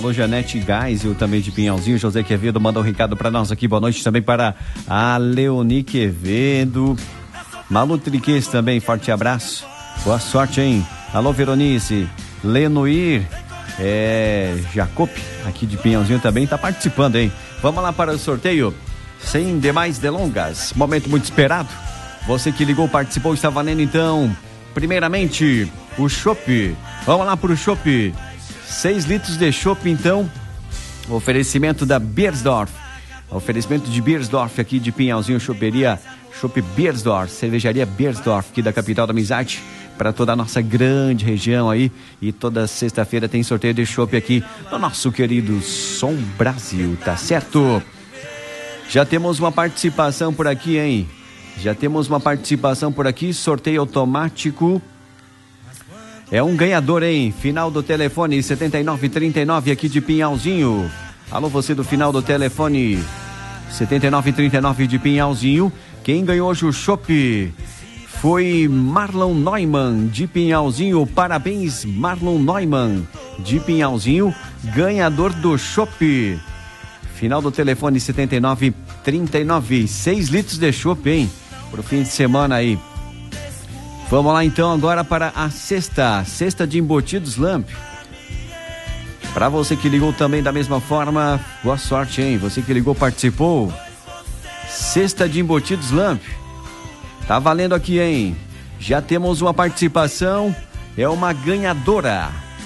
Alô, Janete Geisel, também de Pinhalzinho. José Quevedo manda um recado para nós aqui. Boa noite também para a Leoni Quevedo. Malu Triques também, forte abraço. Boa sorte, hein? Alô, Veronice. Lenoir. Jacob, aqui de Pinhalzinho também, tá participando, hein? Vamos lá para o sorteio. Sem demais delongas. Momento muito esperado. Você que ligou, participou, está valendo então. Primeiramente, o chopp. Vamos lá para o chopp. 6 litros de chopp, então. Oferecimento da Beiersdorf. Oferecimento de Beiersdorf aqui de Pinhalzinho, choperia Chopp Beiersdorf, cervejaria Beiersdorf, aqui da capital da amizade, para toda a nossa grande região aí. E toda sexta-feira tem sorteio de chopp aqui no nosso querido Som Brasil, tá certo? Já temos uma participação por aqui, hein? Já temos uma participação por aqui, sorteio automático. É um ganhador, hein? Final do telefone 7939 aqui de Pinhalzinho. Alô, você do final do telefone 7939 de Pinhalzinho. Quem ganhou hoje o chopp foi Marlon Neumann de Pinhalzinho. Parabéns, Marlon Neumann de Pinhalzinho, ganhador do chopp. Final do telefone 7939. 6 litros de chopp, hein? Pro fim de semana aí. Vamos lá então agora para a cesta de embutidos Lamp. Para você que ligou também da mesma forma, boa sorte, hein? Você que ligou, participou. Cesta de embutidos Lamp. Tá valendo aqui, hein? Já temos uma participação. É uma ganhadora.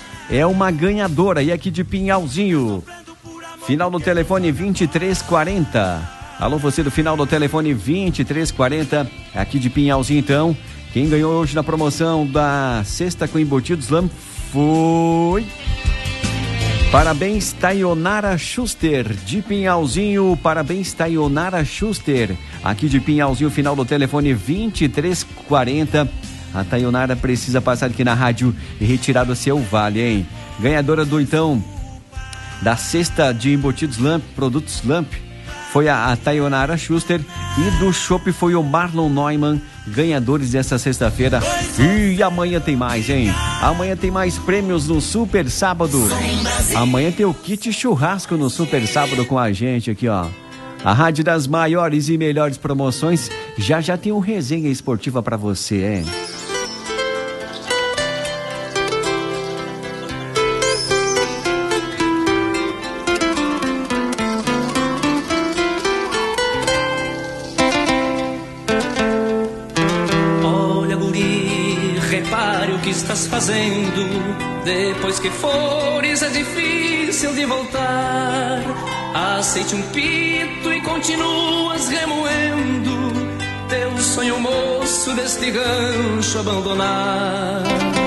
E aqui de Pinhalzinho. Final do telefone 2340. Alô, você do final do telefone 2340. Aqui de Pinhalzinho, então. Quem ganhou hoje na promoção da cesta com embutidos Lamp foi... Parabéns, Taionara Schuster, de Pinhalzinho. Parabéns, Taionara Schuster, aqui de Pinhalzinho, final do telefone 2340. A Taionara precisa passar aqui na rádio e retirar do seu vale, hein? Ganhadora do, então, da cesta de embutidos Lamp, produtos Lamp, foi a Taionara Schuster. E do chopp foi o Marlon Neumann, ganhadores dessa sexta-feira. E amanhã tem mais, hein? Amanhã tem mais prêmios no Super Sábado. Amanhã tem o kit churrasco no Super Sábado com a gente aqui, ó. A rádio das maiores e melhores promoções. Já tem um resenha esportiva pra você, hein? Estás fazendo, depois que fores é difícil de voltar. Aceite um pito e continuas remoendo teu sonho moço deste rancho abandonar.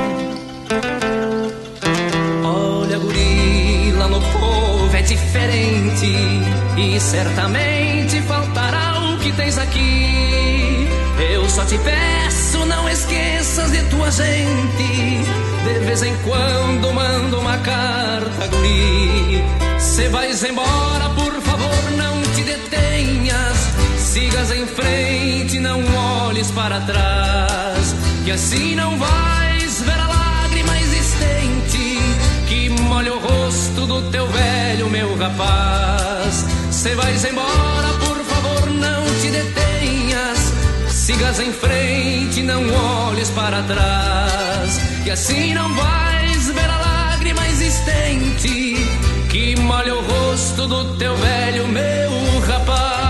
Olha, guri, lá no povo é diferente e certamente faltará o que tens aqui. Eu só te peço, não esqueças de tua gente. De vez em quando mando uma carta, guri. Se vais embora, por favor, não te detenhas. Sigas em frente, não olhes para trás, que assim não vais ver a lágrima existente que molha o rosto do teu velho, meu rapaz. Se vais embora, por favor, não te detenhas. Sigas em frente, não olhes para trás, que assim não vais ver a lágrima existente que molha o rosto do teu velho, meu rapaz.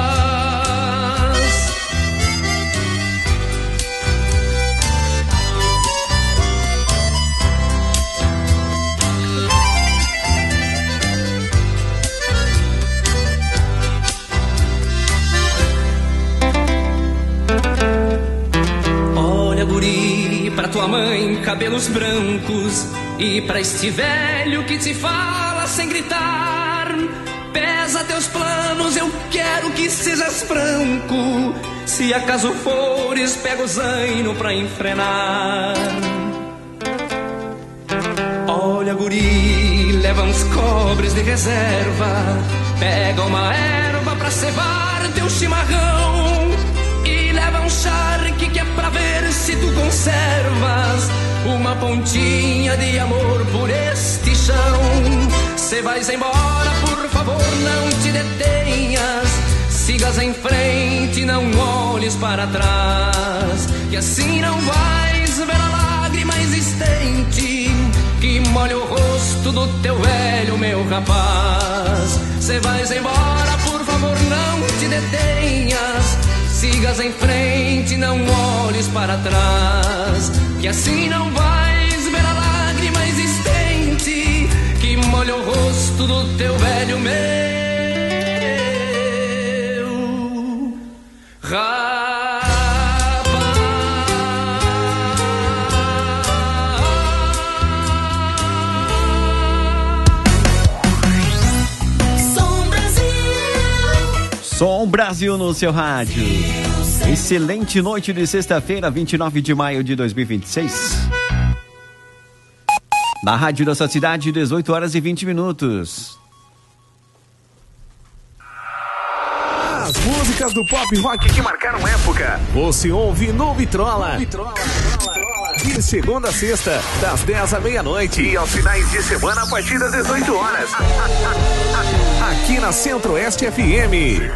Pra tua mãe, cabelos brancos, e pra este velho que te fala sem gritar. Pesa teus planos, eu quero que sejas franco. Se acaso fores, pega o zaino pra enfrenar. Olha, guri, leva uns cobres de reserva. Pega uma erva pra cevar teu chimarrão. E leva um charque que é pra ver se tu conservas uma pontinha de amor por este chão. Cê vais embora, por favor, não te detenhas. Sigas em frente, não olhes para trás, que assim não vais ver a lágrima existente que molha o rosto do teu velho, meu rapaz. Cê vais embora, por favor, não te detenhas. Sigas em frente, não olhes para trás, que assim não vais ver a lágrima existente que molha o rosto do teu velho, meu rapaz. Som Brasil no seu rádio. Excelente noite de sexta-feira, 29 de maio de 2026. Na rádio da sua cidade, 18 horas e 20 minutos. As músicas do pop rock que marcaram época, você ouve no Vitrola. De segunda a sexta, das 10 à meia-noite. E aos finais de semana, a partir das 18 horas. Aqui na Centro-Oeste FM.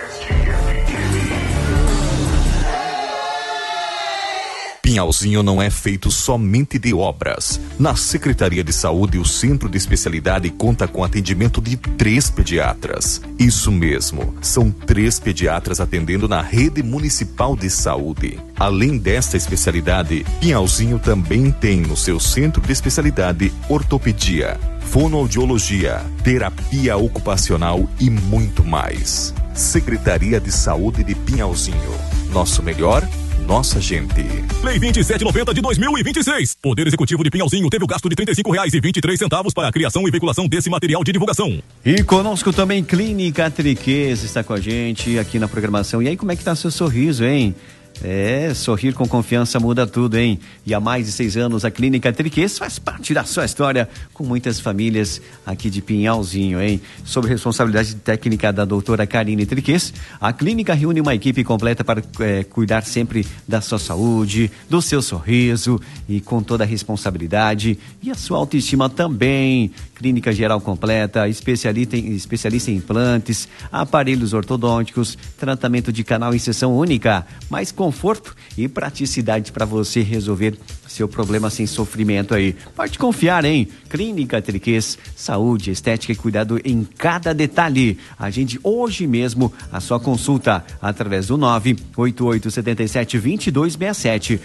Pinhalzinho não é feito somente de obras. Na Secretaria de Saúde, o Centro de Especialidade conta com atendimento de 3 pediatras. Isso mesmo, são 3 pediatras atendendo na rede municipal de saúde. Além desta especialidade, Pinhalzinho também tem no seu Centro de Especialidade ortopedia, fonoaudiologia, terapia ocupacional e muito mais. Secretaria de Saúde de Pinhalzinho. Nosso melhor, nossa gente. Lei 2790 de 2026. Poder Executivo de Pinhalzinho teve o gasto de R$ 35,23 para a criação e veiculação desse material de divulgação. E conosco também Clínica Triquês está com a gente aqui na programação. E aí, como é que tá seu sorriso, hein? Sorrir com confiança muda tudo, hein? E há mais de 6 anos a Clínica Triquês faz parte da sua história com muitas famílias aqui de Pinhalzinho, hein? Sob responsabilidade técnica da doutora Karine Triquês, a clínica reúne uma equipe completa para cuidar sempre da sua saúde, do seu sorriso e com toda a responsabilidade e a sua autoestima também. Clínica geral completa, especialista em implantes, aparelhos ortodônticos, tratamento de canal em sessão única, mais conforto e praticidade para você resolver seu problema sem sofrimento aí. Pode confiar, hein? Clínica Triquês, saúde, estética e cuidado em cada detalhe. Agende hoje mesmo a sua consulta através do 98877-2267.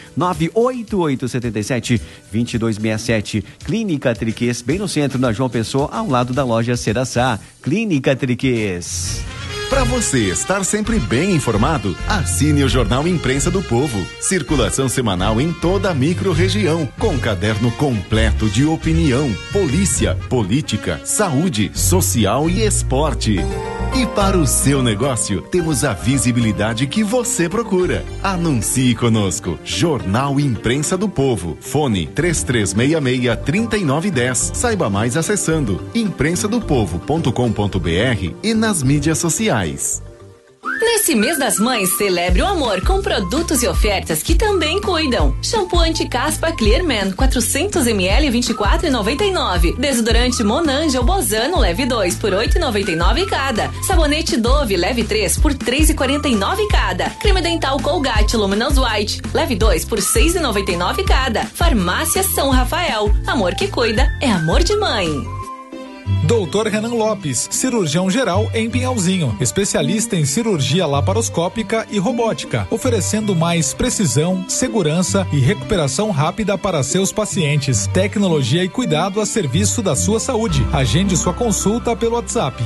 98877-2267. Clínica Triquês, bem no centro, na João Pessoa, ao lado da loja Ceraçá. Clínica Triquês. Para você estar sempre bem informado, assine o Jornal Imprensa do Povo. Circulação semanal em toda a micro-região, com caderno completo de opinião, polícia, política, saúde, social e esporte. E para o seu negócio, temos a visibilidade que você procura. Anuncie conosco. Jornal Imprensa do Povo. Fone 3366-3910. Saiba mais acessando imprensadopovo.com.br e nas mídias sociais. Nesse mês das mães, celebre o amor com produtos e ofertas que também cuidam. Shampoo anti-caspa Clearman, 400ml, R$ 24,99. Desodorante Monange ou Bozano, leve 2 por R$ 8,99 cada. Sabonete Dove, leve 3 por R$ 3,49 cada. Creme dental Colgate Luminous White, leve 2 por R$ 6,99 cada. Farmácia São Rafael. Amor que cuida é amor de mãe. Dr. Renan Lopes, cirurgião geral em Pinhalzinho, especialista em cirurgia laparoscópica e robótica, oferecendo mais precisão, segurança e recuperação rápida para seus pacientes. Tecnologia e cuidado a serviço da sua saúde. Agende sua consulta pelo WhatsApp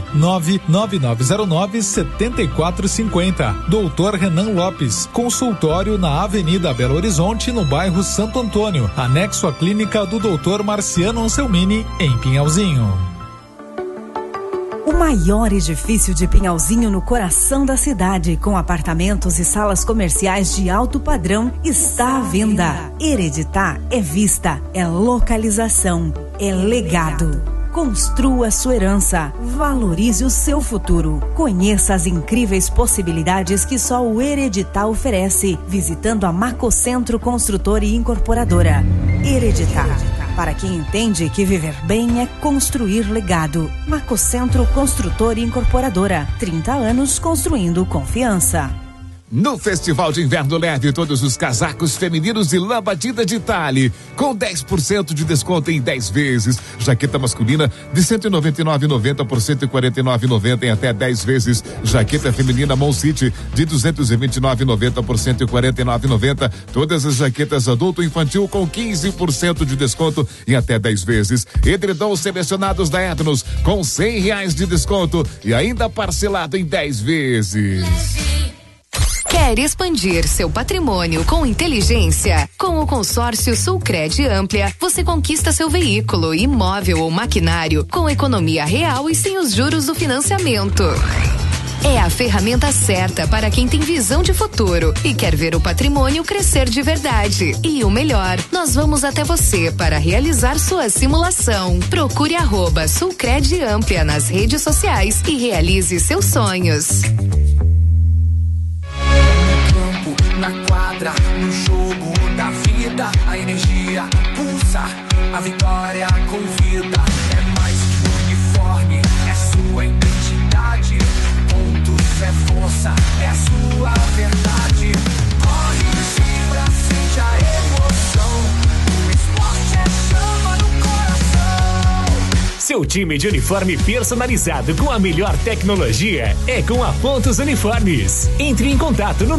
99909-7450. Dr. Renan Lopes, consultório na Avenida Belo Horizonte, no bairro Santo Antônio, anexo à clínica do Dr. Marciano Anselmini, em Pinhalzinho. O maior edifício de Pinhalzinho no coração da cidade, com apartamentos e salas comerciais de alto padrão, está à venda. Hereditar é vista, é localização, é legado. Construa sua herança, valorize o seu futuro. Conheça as incríveis possibilidades que só o Hereditar oferece, visitando a Macocentro Construtora e Incorporadora. Hereditar. Para quem entende que viver bem é construir legado. Macocentro Construtora e Incorporadora. 30 anos construindo confiança. No Festival de Inverno Leve, todos os casacos femininos de lã batida de Tale, com 10% de desconto em 10 vezes. Jaqueta masculina de R$ 199,90 por R$ 149,90 em até 10 vezes. Jaqueta feminina Mont City de R$ 229,90 por R$ 149,90. Todas as jaquetas adulto e infantil com 15% de desconto em até 10 vezes. Edredons selecionados da Etnos com R$100 de desconto e ainda parcelado em 10 vezes. Quer expandir seu patrimônio com inteligência? Com o consórcio Sulcred Amplia, você conquista seu veículo, imóvel ou maquinário com economia real e sem os juros do financiamento. É a ferramenta certa para quem tem visão de futuro e quer ver o patrimônio crescer de verdade. E o melhor, nós vamos até você para realizar sua simulação. Procure @Sulcred Amplia nas redes sociais e realize seus sonhos. Na quadra, no jogo da vida, a energia pulsa, a vitória convida. É mais que uniforme, é sua identidade. Pontos é força, é sua verdade. Corre, vibra, sente a emoção. O esporte é chama no coração. Seu time de uniforme personalizado com a melhor tecnologia é com a Pontos Uniformes. Entre em contato no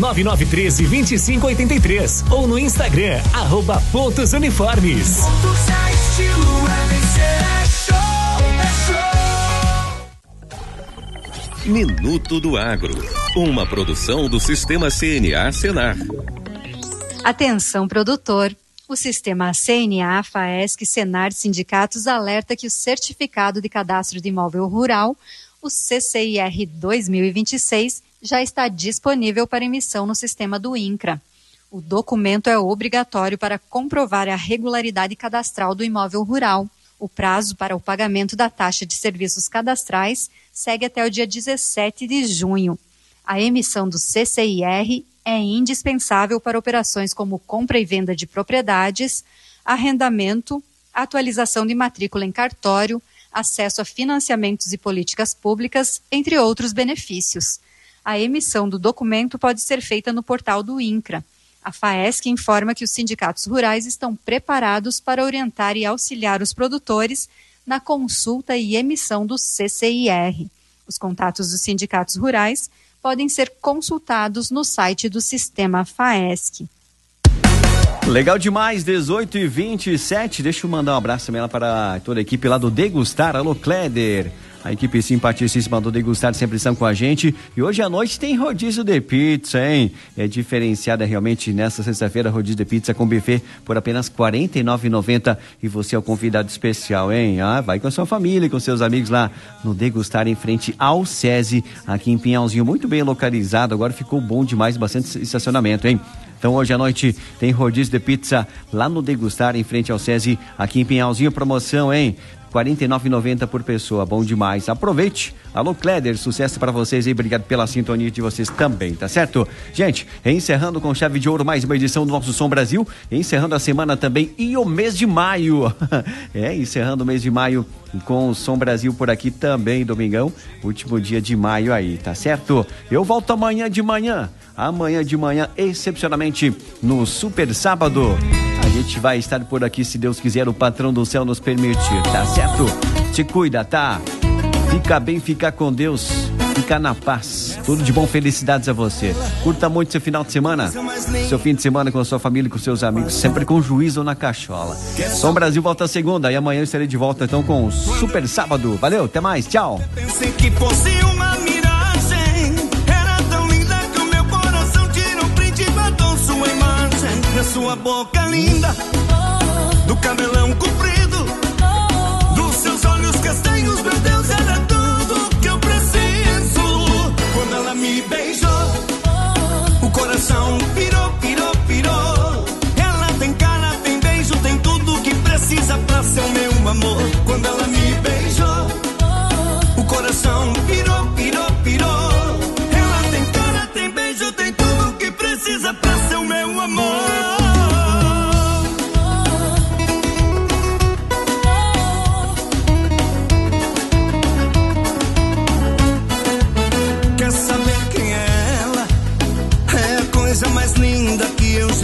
99913-2583 ou no Instagram, @Pontos Uniformes. Pontos é estilo, é vencer, é show, é show. Minuto do Agro, uma produção do Sistema CNA Senar. Atenção, produtor. O sistema CNA, FAESC, Senar Sindicatos alerta que o Certificado de Cadastro de Imóvel Rural, o CCIR 2026, já está disponível para emissão no sistema do INCRA. O documento é obrigatório para comprovar a regularidade cadastral do imóvel rural. O prazo para o pagamento da taxa de serviços cadastrais segue até o dia 17 de junho. A emissão do CCIR é indispensável para operações como compra e venda de propriedades, arrendamento, atualização de matrícula em cartório, acesso a financiamentos e políticas públicas, entre outros benefícios. A emissão do documento pode ser feita no portal do INCRA. A FAESC informa que os sindicatos rurais estão preparados para orientar e auxiliar os produtores na consulta e emissão do CCIR. Os contatos dos sindicatos rurais podem ser consultados no site do Sistema FAESC. Legal demais, 18h27. Deixa eu mandar um abraço também lá para toda a equipe lá do Degustar. Alô, Kleder. A equipe simpaticíssima do Degustar sempre estão com a gente. E hoje à noite tem rodízio de pizza, hein? É diferenciada realmente nesta sexta-feira, rodízio de pizza com buffet por apenas R$ 49,90. E você é o convidado especial, hein? Ah, vai com a sua família, com seus amigos lá no Degustar, em frente ao SESI, aqui em Pinhalzinho. Muito bem localizado, agora ficou bom demais, bastante estacionamento, hein? Então hoje à noite tem rodízio de pizza lá no Degustar, em frente ao SESI, aqui em Pinhalzinho. Promoção, hein? R$ 49,90 por pessoa, bom demais. Aproveite. Alô, Kleder, sucesso para vocês e obrigado pela sintonia de vocês também, tá certo? Gente, encerrando com chave de ouro mais uma edição do nosso Som Brasil, encerrando a semana também e o mês de maio. Encerrando o mês de maio com o Som Brasil por aqui também, domingão, último dia de maio aí, tá certo? Eu volto amanhã de manhã, excepcionalmente no Super Sábado. A gente vai estar por aqui, se Deus quiser, o patrão do céu nos permitir, tá certo? Te cuida, tá? Fica bem, fica com Deus, fica na paz. Tudo de bom, felicidades a você. Curta muito seu final de semana, seu fim de semana com a sua família e com seus amigos, sempre com juízo na cachola. Som Brasil volta segunda e amanhã eu estarei de volta então com o Super Sábado. Valeu, até mais, tchau. Pensei que fosse uma miragem, era tão linda que o meu coração tirou print e botou sua imagem na sua boca linda, do cabelão comprido, dos seus olhos castanhos, meu Deus, era tudo que eu preciso. Quando ela me beijou, o coração pirou, pirou, pirou. Ela tem cara, tem beijo, tem tudo que precisa pra ser o meu amor. Quando ela me beijou, o coração pirou, pirou, pirou. Ela tem cara, tem beijo, tem tudo que precisa pra ser o meu amor.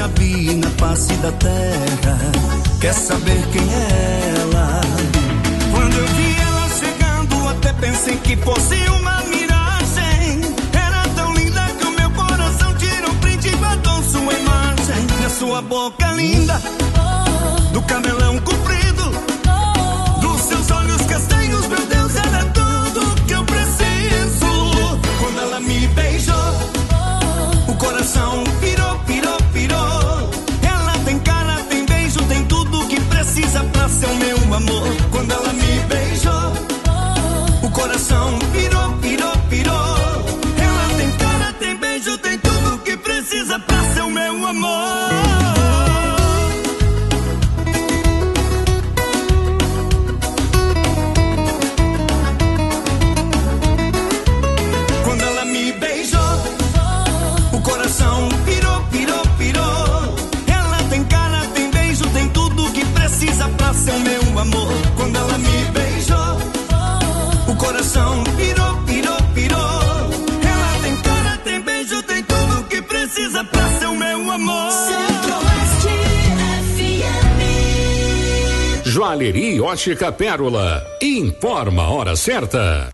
já vi na face da terra. Quer saber quem é ela? Quando eu vi ela chegando, até pensei que fosse uma miragem. Era tão linda que o meu coração tirou print e guardou sua imagem. Na sua boca linda, do cabelão comprido, dos seus olhos castanhos, meu Deus, ela é tudo que eu preciso. Quando ela me beijou, o coração pirou, pirou, pirou. Ela tem cara, tem beijo, tem tudo que precisa pra ser o meu amor. Quando ela me beijou, o coração pirou, pirou, pirou. Ela tem cara, tem beijo, tem tudo que precisa pra ser o meu amor. Quando ela me beijou, o coração pirou, pirou, pirou. Ela tem cara, tem beijo, tem tudo que precisa pra ser o meu amor. Quando ela me beijou, o coração pirou, pirou, pirou. Ela tem cara, tem beijo, tem tudo que precisa pra ser o meu amor. Centro-Oeste FM. Joalheria Ótica Pérola. Informa a hora certa.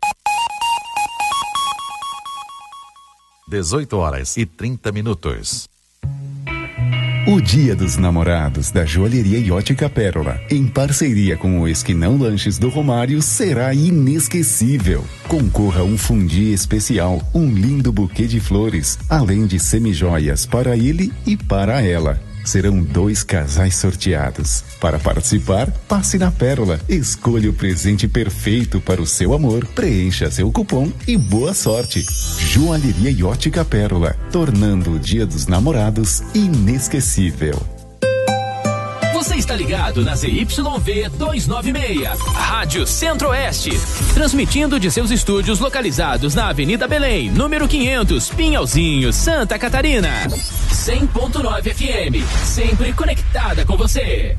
18h30. O Dia dos Namorados da Joalheria Ótica Pérola, em parceria com o Esquinão Lanches do Romário, será inesquecível. Concorra a um fundi especial, um lindo buquê de flores, além de semijoias para ele e para ela. Serão 2 casais sorteados. Para participar, passe na Pérola, escolha o presente perfeito para o seu amor, preencha seu cupom e boa sorte. Joalheria e Ótica Pérola, tornando o Dia dos Namorados inesquecível. Você está ligado na ZYV 296, Rádio Centro-Oeste, transmitindo de seus estúdios localizados na Avenida Belém, número 500, Pinhalzinho, Santa Catarina. 100.9 FM, sempre conectada com você.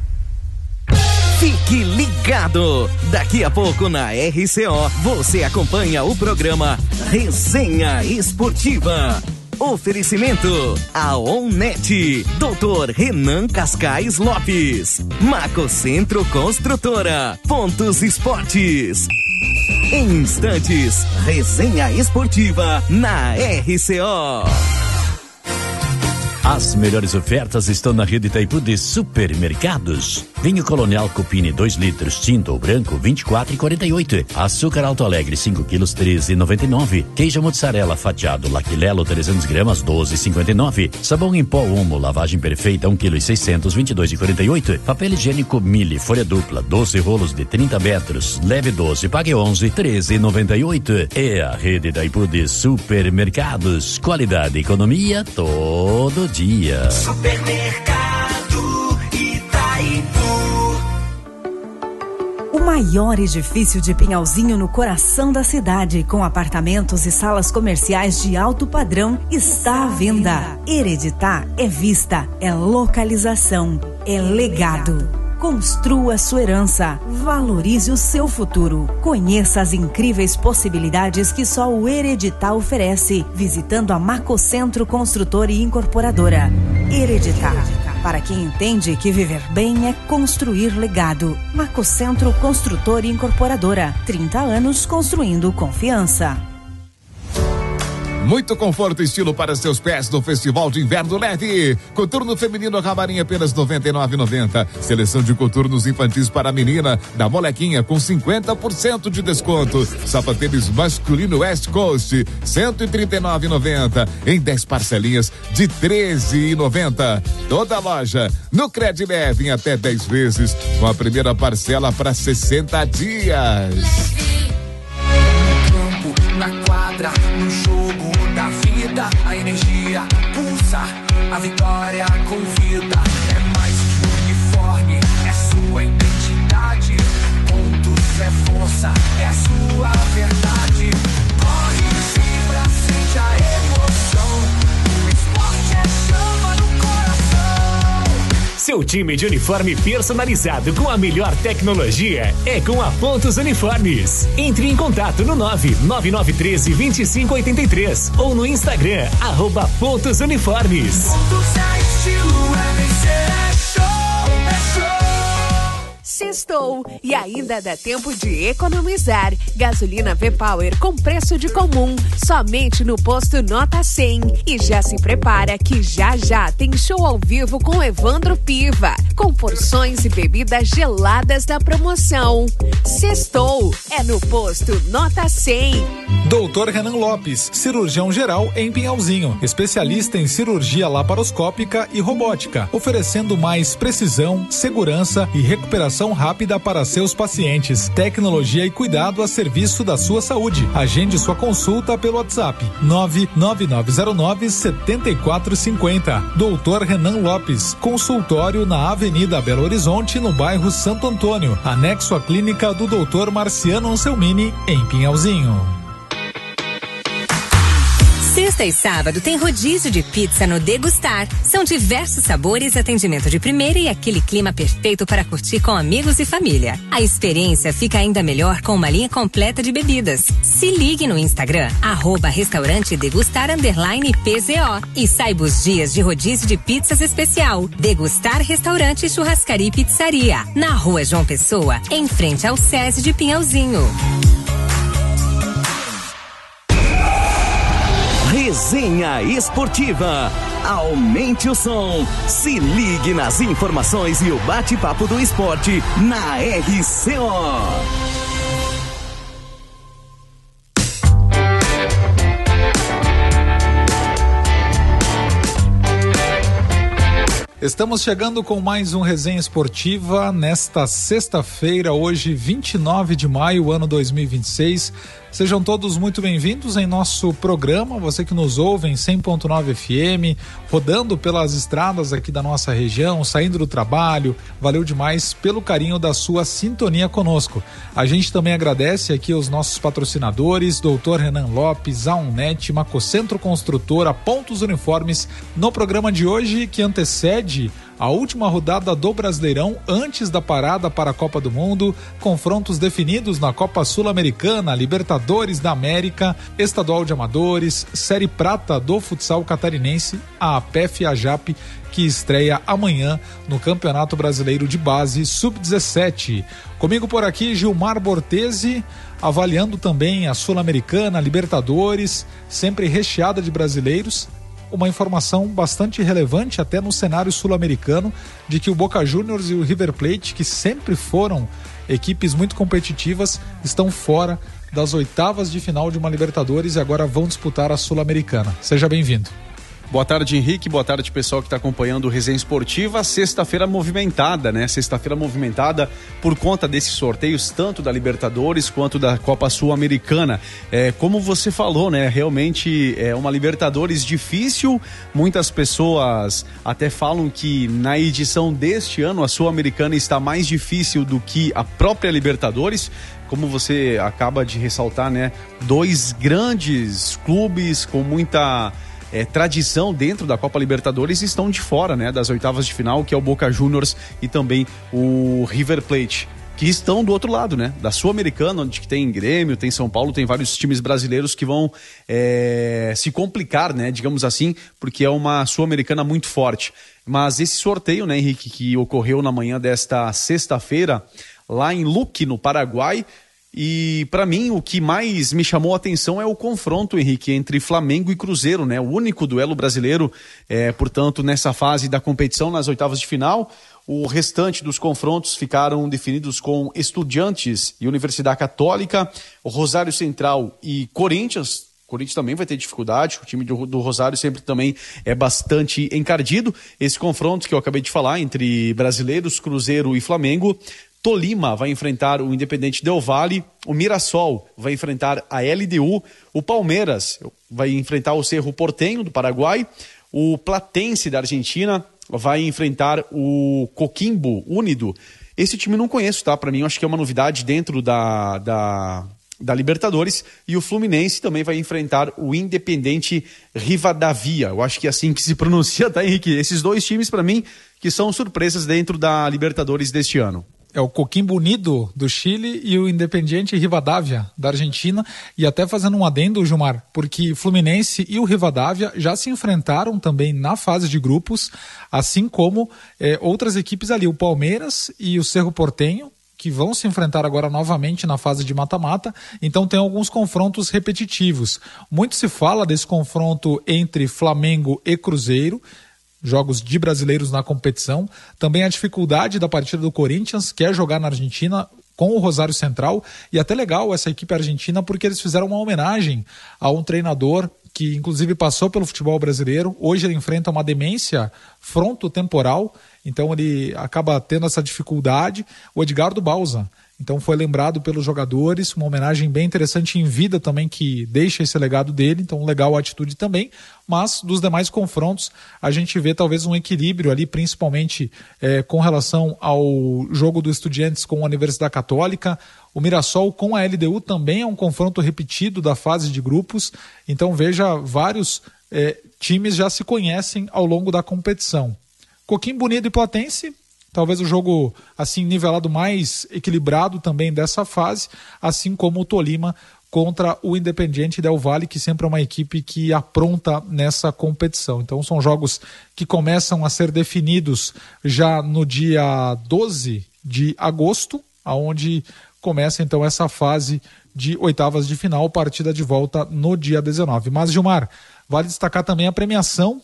Fique ligado! Daqui a pouco na RCO, você acompanha o programa Resenha Esportiva. Oferecimento a Onnet, Dr. Renan Cascais Lopes, Macocentro Construtora, Pontos Esportes. Em instantes, Resenha Esportiva na RCO. As melhores ofertas estão na rede Itaipu de supermercados. Vinho Colonial Cupini 2 litros, tinto ou branco, 24,48. Açúcar Alto Alegre 5 quilos, 13,99. Queijo mozzarella fatiado Laquilelo 300 gramas, 12,59. Sabão em pó Omo, lavagem perfeita 1 kg e 600, 22,48. Papel higiênico Mille, folha dupla, 12 rolos de 30 metros, leve 12, pague 11, 13,98. É a rede Itaipu de supermercados. Qualidade e economia todo dia. Supermercado Itaipu. O maior edifício de Pinhalzinho no coração da cidade, com apartamentos e salas comerciais de alto padrão, está à venda. Hereditar é vista, é localização, é legado. Construa sua herança, valorize o seu futuro. Conheça as incríveis possibilidades que só o Hereditar oferece, visitando a Macocentro Construtora e Incorporadora. Hereditar, para quem entende que viver bem é construir legado. Macocentro Construtora e Incorporadora, 30 anos construindo confiança. Muito conforto e estilo para seus pés no Festival de Inverno Leve. Coturno feminino Camarim apenas R$ 99,90. Seleção de coturnos infantis para a menina da Molequinha com 50% de desconto. Sapatênis masculino West Coast R$ 139,90 em 10 parcelinhas de R$ 13,90. Toda loja no Cred Leve em até 10 vezes com a primeira parcela para 60 dias. Na quadra, no jogo da vida, a energia pulsa, a vitória convida. É mais que uniforme, é sua identidade. Pontos é força, é sua verdade. Corre, vibra, sente a emoção. O esporte é chama no coração. Seu time de uniforme personalizado com a melhor tecnologia é com a Pontos Uniformes. Entre em contato no 99913-2583 ou no Instagram, @Pontos Uniformes. Sextou e ainda dá tempo de economizar. Gasolina V-Power com preço de comum, somente no posto Nota 100. E já se prepara que já tem show ao vivo com Evandro Piva, com porções e bebidas geladas da promoção. Sextou é no posto Nota 100. Doutor Renan Lopes, cirurgião geral em Pinhalzinho, especialista em cirurgia laparoscópica e robótica, oferecendo mais precisão, segurança e recuperação rápida para seus pacientes. Tecnologia e cuidado a serviço da sua saúde. Agende sua consulta pelo WhatsApp 99909-7450. Doutor Renan Lopes, consultório na Avenida Belo Horizonte, no bairro Santo Antônio, anexo à clínica do Dr. Marciano Anselmini, em Pinhalzinho. Sexta e sábado tem rodízio de pizza no Degustar. São diversos sabores, atendimento de primeira e aquele clima perfeito para curtir com amigos e família. A experiência fica ainda melhor com uma linha completa de bebidas. Se ligue no Instagram, @restaurante degustar _PZO e saiba os dias de rodízio de pizzas especial. Degustar Restaurante, Churrascaria e Pizzaria. Na Rua João Pessoa, em frente ao SESI de Pinhalzinho. Resenha Esportiva. Aumente o som. Se ligue nas informações e o bate-papo do esporte na RCO. Estamos chegando com mais um Resenha Esportiva nesta sexta-feira, hoje 29 de maio, ano 2026. Sejam todos muito bem-vindos em nosso programa, você que nos ouve em 100.9 FM, rodando pelas estradas aqui da nossa região, saindo do trabalho. Valeu demais pelo carinho da sua sintonia conosco. A gente também agradece aqui aos nossos patrocinadores, Dr. Renan Lopes, a Unnet, Macocentro Construtora, Pontos Uniformes, no programa de hoje que antecede a última rodada do Brasileirão antes da parada para a Copa do Mundo, confrontos definidos na Copa Sul-Americana, Libertadores da América, Estadual de Amadores, Série Prata do Futsal Catarinense, a APEF e a JAP, que estreia amanhã no Campeonato Brasileiro de Base Sub-17. Comigo por aqui, Gilmar Bortesi, avaliando também a Sul-Americana, Libertadores, sempre recheada de brasileiros. Uma informação bastante relevante até no cenário sul-americano, de que o Boca Juniors e o River Plate, que sempre foram equipes muito competitivas, estão fora das oitavas de final de uma Libertadores e agora vão disputar a Sul-Americana. Seja bem-vindo. Boa tarde, Henrique. Boa tarde, pessoal que está acompanhando o Resenha Esportiva. Sexta-feira movimentada, né? Sexta-feira movimentada por conta desses sorteios, tanto da Libertadores quanto da Copa Sul-Americana. Como você falou, né? Realmente é uma Libertadores difícil. Muitas pessoas até falam que na edição deste ano a Sul-Americana está mais difícil do que a própria Libertadores. Como você acaba de ressaltar, né? Dois grandes clubes com muita tradição dentro da Copa Libertadores estão de fora, né, das oitavas de final, que é o Boca Juniors e também o River Plate, que estão do outro lado, né, da Sul-Americana, onde tem Grêmio, tem São Paulo, tem vários times brasileiros que vão se complicar, né, digamos assim, porque é uma Sul-Americana muito forte. Mas esse sorteio, né, Henrique, que ocorreu na manhã desta sexta-feira, lá em Luque, no Paraguai. E para mim o que mais me chamou a atenção é o confronto, Henrique, entre Flamengo e Cruzeiro, né? O único duelo brasileiro, portanto, nessa fase da competição, nas oitavas de final. O restante dos confrontos ficaram definidos com Estudiantes e Universidade Católica, o Rosário Central e Corinthians. O Corinthians também vai ter dificuldade, o time do Rosário sempre também é bastante encardido. Esse confronto que eu acabei de falar entre brasileiros, Cruzeiro e Flamengo. Tolima vai enfrentar o Independente Del Valle, o Mirassol vai enfrentar a LDU, o Palmeiras vai enfrentar o Cerro Porteño do Paraguai, o Platense da Argentina vai enfrentar o Coquimbo Unido. Esse time eu não conheço, tá? Para mim eu acho que é uma novidade dentro da Libertadores, e o Fluminense também vai enfrentar o Independente Rivadavia. Eu acho que é assim que se pronuncia, tá, Henrique? Esses dois times, para mim, que são surpresas dentro da Libertadores deste ano. É o Coquimbo Unido do Chile e o Independiente Rivadavia da Argentina. E até fazendo um adendo, Gilmar, porque o Fluminense e o Rivadavia já se enfrentaram também na fase de grupos, assim como outras equipes ali, o Palmeiras e o Cerro Porteño, que vão se enfrentar agora novamente na fase de mata-mata. Então tem alguns confrontos repetitivos. Muito se fala desse confronto entre Flamengo e Cruzeiro, jogos de brasileiros na competição. Também a dificuldade da partida do Corinthians, que é jogar na Argentina com o Rosário Central. E até legal essa equipe argentina, porque eles fizeram uma homenagem a um treinador que inclusive passou pelo futebol brasileiro. Hoje ele enfrenta uma demência frontotemporal, então ele acaba tendo essa dificuldade. O Edgardo Balsa, então foi lembrado pelos jogadores, uma homenagem bem interessante em vida também, que deixa esse legado dele, então legal a atitude também. Mas dos demais confrontos a gente vê talvez um equilíbrio ali, principalmente com relação ao jogo do Estudiantes com a Universidade Católica. O Mirassol com a LDU também é um confronto repetido da fase de grupos, então veja, vários times já se conhecem ao longo da competição. Coquimbo Unido e Platense, talvez o jogo assim nivelado mais equilibrado também dessa fase, assim como o Tolima contra o Independiente Del Valle, que sempre é uma equipe que apronta nessa competição. Então são jogos que começam a ser definidos já no dia 12 de agosto, onde começa então essa fase de oitavas de final, partida de volta no dia 19. Mas, Gilmar, vale destacar também a premiação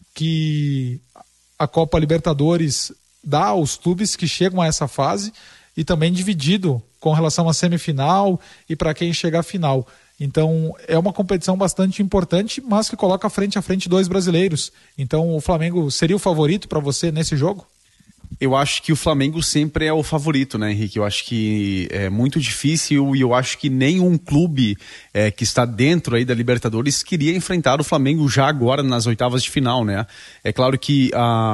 que a Copa Libertadores dá aos clubes que chegam a essa fase, e também dividido com relação à semifinal e para quem chega à final. Então é uma competição bastante importante, mas que coloca frente a frente dois brasileiros. Então o Flamengo seria o favorito para você nesse jogo? Eu acho que o Flamengo sempre é o favorito, né, Henrique? Eu acho que é muito difícil, e eu acho que nenhum clube que está dentro aí da Libertadores queria enfrentar o Flamengo já agora nas oitavas de final, né? É claro que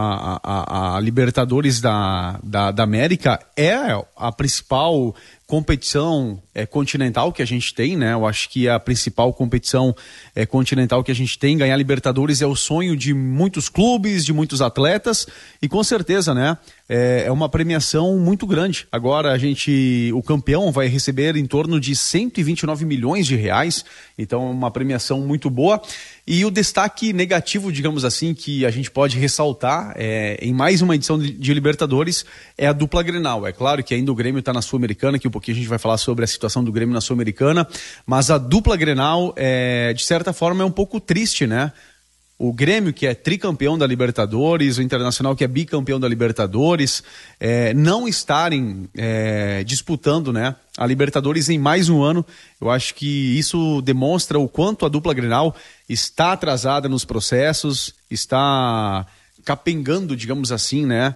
a Libertadores da América é a principal competição continental que a gente tem, né? Eu acho que a principal competição continental que a gente tem, ganhar Libertadores é o sonho de muitos clubes, de muitos atletas, e com certeza, né? É uma premiação muito grande. Agora o campeão vai receber em torno de 129 milhões de reais, então é uma premiação muito boa. E o destaque negativo, digamos assim, que a gente pode ressaltar em mais uma edição de Libertadores é a dupla Grenal. É claro que ainda o Grêmio está na Sul-Americana, que um pouquinho a gente vai falar sobre a situação do Grêmio na Sul-Americana, mas a dupla Grenal, de certa forma, é um pouco triste, né? O Grêmio, que é tricampeão da Libertadores, o Internacional, que é bicampeão da Libertadores, não estarem disputando, né, a Libertadores em mais um ano. Eu acho que isso demonstra o quanto a dupla Grenal está atrasada nos processos, está capengando, digamos assim, né,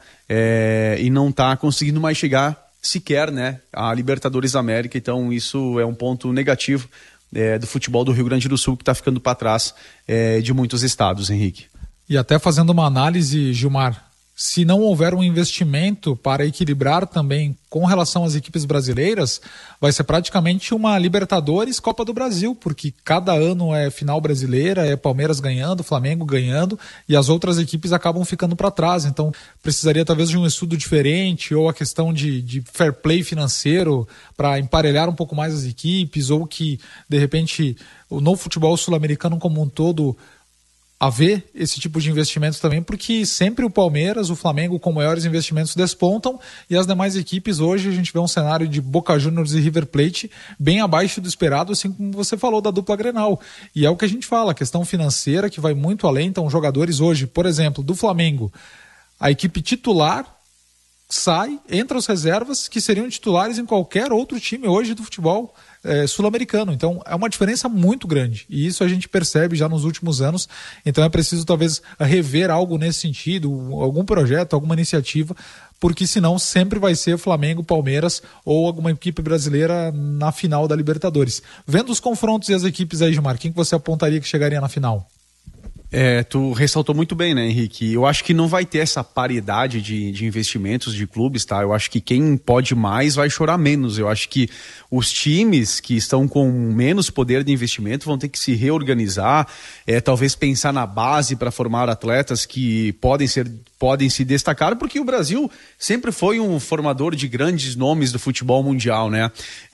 e não está conseguindo mais chegar sequer, né, à Libertadores da América. Então isso é um ponto negativo do futebol do Rio Grande do Sul, que está ficando para trás de muitos estados, Henrique. E até fazendo uma análise, Gilmar, se não houver um investimento para equilibrar também com relação às equipes brasileiras, vai ser praticamente uma Libertadores Copa do Brasil, porque cada ano é final brasileira, é Palmeiras ganhando, Flamengo ganhando, e as outras equipes acabam ficando para trás. Então precisaria talvez de um estudo diferente, ou a questão de fair play financeiro para emparelhar um pouco mais as equipes, ou que de repente no futebol sul-americano como um todo haver esse tipo de investimento também, porque sempre o Palmeiras, o Flamengo com maiores investimentos despontam, e as demais equipes hoje a gente vê um cenário de Boca Juniors e River Plate bem abaixo do esperado, assim como você falou da dupla Grenal. E é o que a gente fala, a questão financeira que vai muito além. Então jogadores hoje, por exemplo, do Flamengo, a equipe titular sai, entra os reservas que seriam titulares em qualquer outro time hoje do futebol sul-americano. Então é uma diferença muito grande, e isso a gente percebe já nos últimos anos. Então é preciso talvez rever algo nesse sentido, algum projeto, alguma iniciativa, porque senão sempre vai ser Flamengo, Palmeiras ou alguma equipe brasileira na final da Libertadores. Vendo os confrontos e as equipes aí, Gilmar, quem que você apontaria que chegaria na final? Tu ressaltou muito bem, né, Henrique? Eu acho que não vai ter essa paridade de investimentos de clubes, tá? Eu acho que quem pode mais vai chorar menos. Eu acho que os times que estão com menos poder de investimento vão ter que se reorganizar, talvez pensar na base para formar atletas que podem se destacar, porque o Brasil sempre foi um formador de grandes nomes do futebol mundial, né?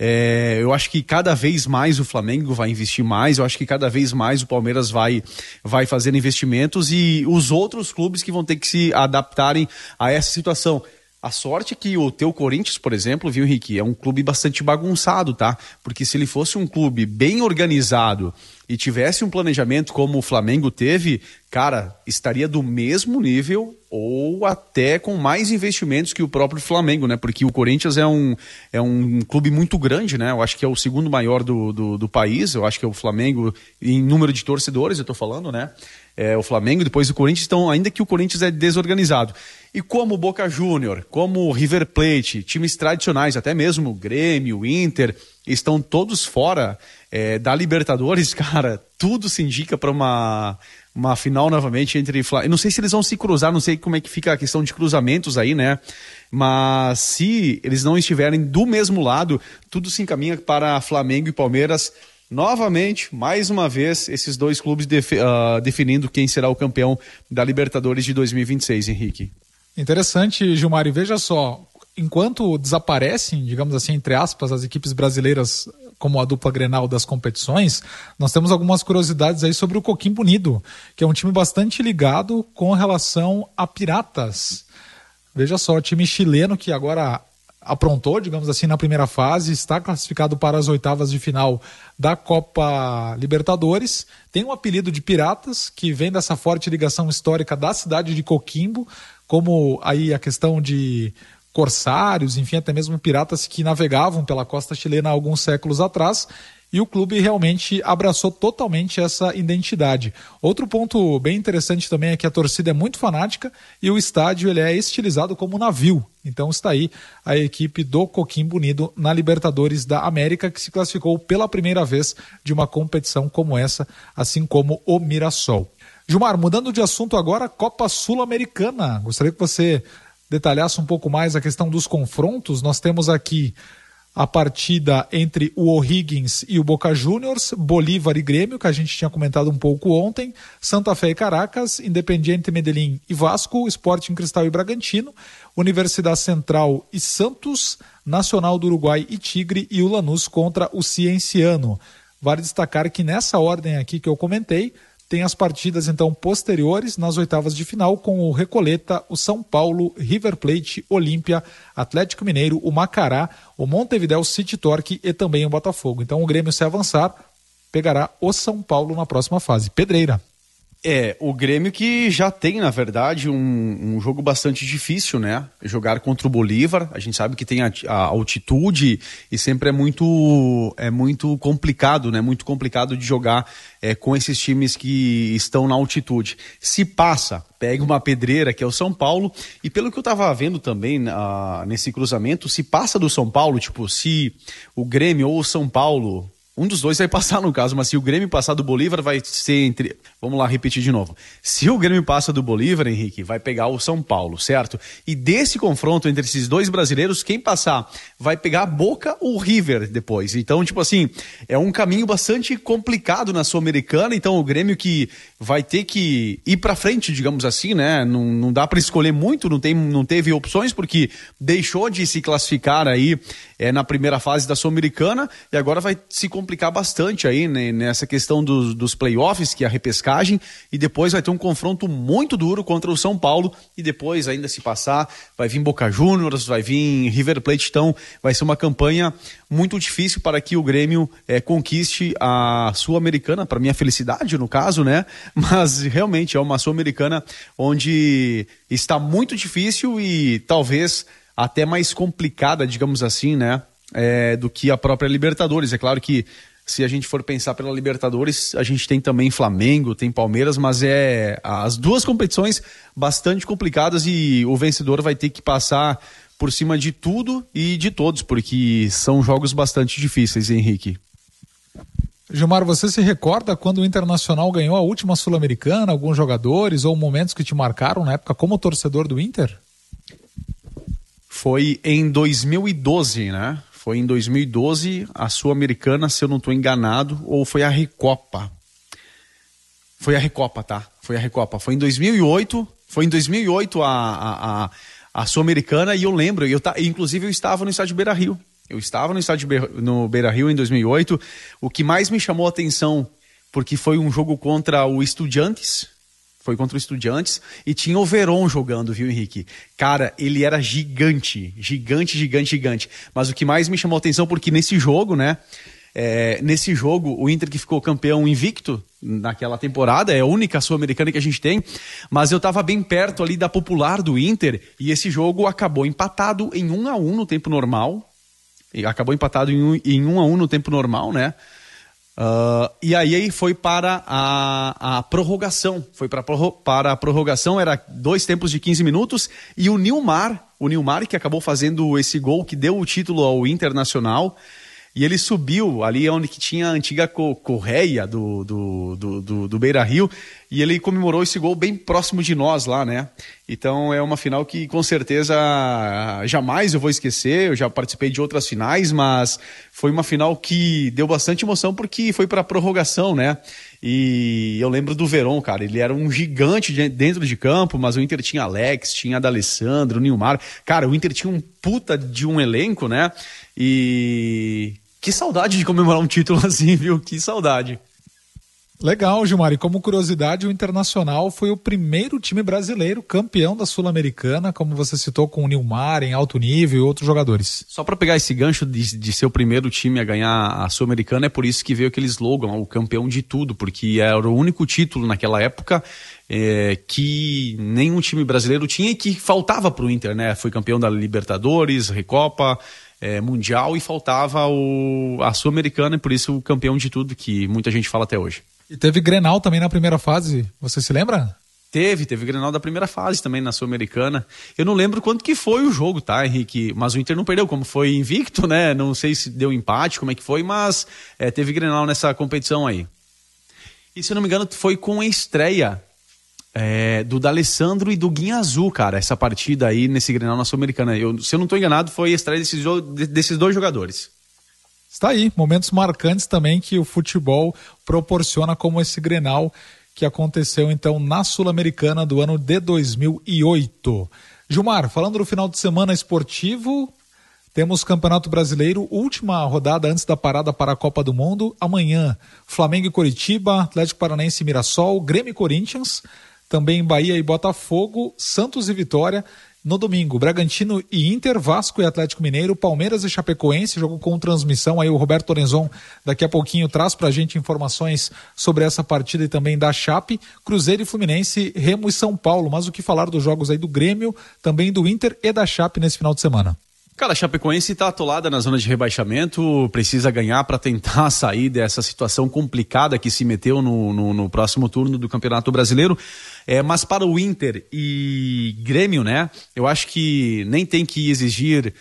Eu acho que cada vez mais o Flamengo vai investir mais, eu acho que cada vez mais o Palmeiras vai fazer investimentos e os outros clubes que vão ter que se adaptarem a essa situação. A sorte é que o teu Corinthians, por exemplo, viu, Henrique, é um clube bastante bagunçado, tá? Porque se ele fosse um clube bem organizado e tivesse um planejamento como o Flamengo teve, cara, estaria do mesmo nível ou até com mais investimentos que o próprio Flamengo, né? Porque o Corinthians é um clube muito grande, né? Eu acho que é o segundo maior do país, eu acho que é o Flamengo em número de torcedores, eu tô falando, né? O Flamengo, depois o Corinthians, então, ainda que o Corinthians é desorganizado. E como o Boca Júnior, como o River Plate, times tradicionais, até mesmo o Grêmio, o Inter, estão todos fora da Libertadores, cara, tudo se indica para uma final novamente entre Flamengo. Eu não sei se eles vão se cruzar, não sei como é que fica a questão de cruzamentos aí, né? Mas se eles não estiverem do mesmo lado, tudo se encaminha para Flamengo e Palmeiras. Novamente, mais uma vez, esses dois clubes definindo quem será o campeão da Libertadores de 2026, Henrique. Interessante, Gilmar, e veja só, enquanto desaparecem, digamos assim, entre aspas, as equipes brasileiras como a dupla Grenal das competições, nós temos algumas curiosidades aí sobre o Coquimbo Unido, que é um time bastante ligado com relação a Piratas. Veja só, o time chileno que agora aprontou, digamos assim, na primeira fase, está classificado para as oitavas de final da Copa Libertadores, tem um apelido de Piratas, que vem dessa forte ligação histórica da cidade de Coquimbo, como aí a questão de corsários, enfim, até mesmo piratas que navegavam pela costa chilena há alguns séculos atrás, e o clube realmente abraçou totalmente essa identidade. Outro ponto bem interessante também é que a torcida é muito fanática e o estádio ele é estilizado como navio. Então está aí a equipe do Coquimbo Unido na Libertadores da América, que se classificou pela primeira vez de uma competição como essa, assim como o Mirassol. Gilmar, mudando de assunto agora, Copa Sul-Americana. Gostaria que você detalhasse um pouco mais a questão dos confrontos. Nós temos aqui a partida entre o O'Higgins e o Boca Juniors, Bolívar e Grêmio, que a gente tinha comentado um pouco ontem, Santa Fé e Caracas, Independiente Medellín e Vasco, Sporting Cristal e Bragantino, Universidade Central e Santos, Nacional do Uruguai e Tigre e o Lanús contra o Cienciano. Vale destacar que nessa ordem aqui que eu comentei, tem as partidas, então, posteriores nas oitavas de final com o Recoleta, o São Paulo, River Plate, Olímpia, Atlético Mineiro, o Macará, o Montevidéu City Torque e também o Botafogo. Então, o Grêmio, se avançar, pegará o São Paulo na próxima fase. Pedreira. O Grêmio que já tem, na verdade, um jogo bastante difícil, né? Jogar contra o Bolívar, a gente sabe que tem a altitude e sempre é muito complicado, né? Muito complicado de jogar com esses times que estão na altitude. Se passa, pega uma pedreira, que é o São Paulo, e pelo que eu tava vendo também nesse cruzamento, se passa do São Paulo, tipo, se o Grêmio ou o São Paulo... Um dos dois vai passar no caso, mas se o Grêmio passar do Bolívar vai ser entre... Vamos lá, repetir de novo. Se o Grêmio passa do Bolívar, Henrique, vai pegar o São Paulo, certo? E desse confronto entre esses dois brasileiros, quem passar vai pegar a Boca ou o River depois. Então, tipo assim, é um caminho bastante complicado na Sul-Americana, então o Grêmio que vai ter que ir pra frente, digamos assim, né? Não dá pra escolher muito, não teve opções, porque deixou de se classificar aí na primeira fase da Sul-Americana e agora vai se complicar bastante aí, né, nessa questão dos playoffs, que é a repescagem, e depois vai ter um confronto muito duro contra o São Paulo, e depois ainda se passar, vai vir Boca Juniors, vai vir River Plate, então vai ser uma campanha muito difícil para que o Grêmio conquiste a Sul-Americana, para minha felicidade no caso, né, mas realmente é uma Sul-Americana onde está muito difícil e talvez até mais complicada, digamos assim, né, do que a própria Libertadores. É claro que se a gente for pensar pela Libertadores, a gente tem também Flamengo, tem Palmeiras, mas as duas competições bastante complicadas e o vencedor vai ter que passar por cima de tudo e de todos, porque são jogos bastante difíceis, Henrique. Gilmar, você se recorda quando o Internacional ganhou a última Sul-Americana, alguns jogadores ou momentos que te marcaram na época como torcedor do Inter? Foi em 2012, né? Foi em 2012 a Sul-Americana, se eu não estou enganado, ou foi a Recopa. Foi a Recopa, tá? Foi a Recopa. Foi em 2008, a Sul-Americana, e eu lembro, inclusive eu estava no estádio Beira-Rio. Eu estava no estádio no Beira-Rio em 2008. O que mais me chamou a atenção, porque foi um jogo contra o Estudiantes. Foi contra o Estudiantes. E tinha o Verón jogando, viu, Henrique? Cara, ele era gigante. Gigante. Mas o que mais me chamou a atenção, porque nesse jogo, né? Nesse jogo, o Inter que ficou campeão invicto naquela temporada, é a única Sul-Americana que a gente tem, mas eu estava bem perto ali da Popular do Inter, e esse jogo acabou empatado em 1-1 no tempo normal. Acabou empatado em 1-1 no tempo normal, né? E aí foi para a prorrogação. Foi para a prorrogação, era 2 tempos de 15 minutos, e o Nilmar que acabou fazendo esse gol que deu o título ao Internacional, e ele subiu ali onde que tinha a antiga correia do Beira-Rio, e ele comemorou esse gol bem próximo de nós lá, né? Então é uma final que com certeza jamais eu vou esquecer. Eu já participei de outras finais, mas foi uma final que deu bastante emoção porque foi para prorrogação, né? E eu lembro do Verón, cara, ele era um gigante dentro de campo, mas o Inter tinha Alex, tinha D'Alessandro, Nilmar. Cara, o Inter tinha um puta de um elenco, né? E que saudade de comemorar um título assim, viu? Que saudade. Legal, Gilmar. E como curiosidade, o Internacional foi o primeiro time brasileiro campeão da Sul-Americana, como você citou, com o Nilmar em alto nível e outros jogadores. Só para pegar esse gancho de ser o primeiro time a ganhar a Sul-Americana, é por isso que veio aquele slogan, o campeão de tudo, porque era o único título naquela época que nenhum time brasileiro tinha e que faltava para o Inter, né? Foi campeão da Libertadores, Recopa, Mundial, e faltava a Sul-Americana, e por isso o campeão de tudo, que muita gente fala até hoje. E teve Grenal também na primeira fase, você se lembra? Teve Grenal da primeira fase também na Sul-Americana. Eu não lembro quanto que foi o jogo, tá, Henrique? Mas o Inter não perdeu, como foi invicto, né? Não sei se deu empate, como é que foi, mas teve Grenal nessa competição aí. E se eu não me engano, foi com a estreia do D'Alessandro e do Guinha Azul, cara, essa partida aí nesse Grenal na Sul-Americana. Se eu não estou enganado, foi a estreia desses dois jogadores. Está aí, momentos marcantes também que o futebol proporciona, como esse Grenal que aconteceu então na Sul-Americana do ano de 2008. Gilmar, falando do final de semana esportivo, temos Campeonato Brasileiro, última rodada antes da parada para a Copa do Mundo. Amanhã, Flamengo e Coritiba, Atlético Paranaense e Mirassol, Grêmio e Corinthians, também Bahia e Botafogo, Santos e Vitória. No domingo, Bragantino e Inter, Vasco e Atlético Mineiro, Palmeiras e Chapecoense, jogo com transmissão. Aí o Roberto Lorenzon daqui a pouquinho traz pra gente informações sobre essa partida e também da Chape, Cruzeiro e Fluminense, Remo e São Paulo. Mas o que falar dos jogos aí do Grêmio, também do Inter e da Chape nesse final de semana? Cara, a Chapecoense está atolada na zona de rebaixamento, precisa ganhar para tentar sair dessa situação complicada que se meteu no próximo turno do Campeonato Brasileiro. Mas para o Inter e Grêmio, né, eu acho que nem tem que exigir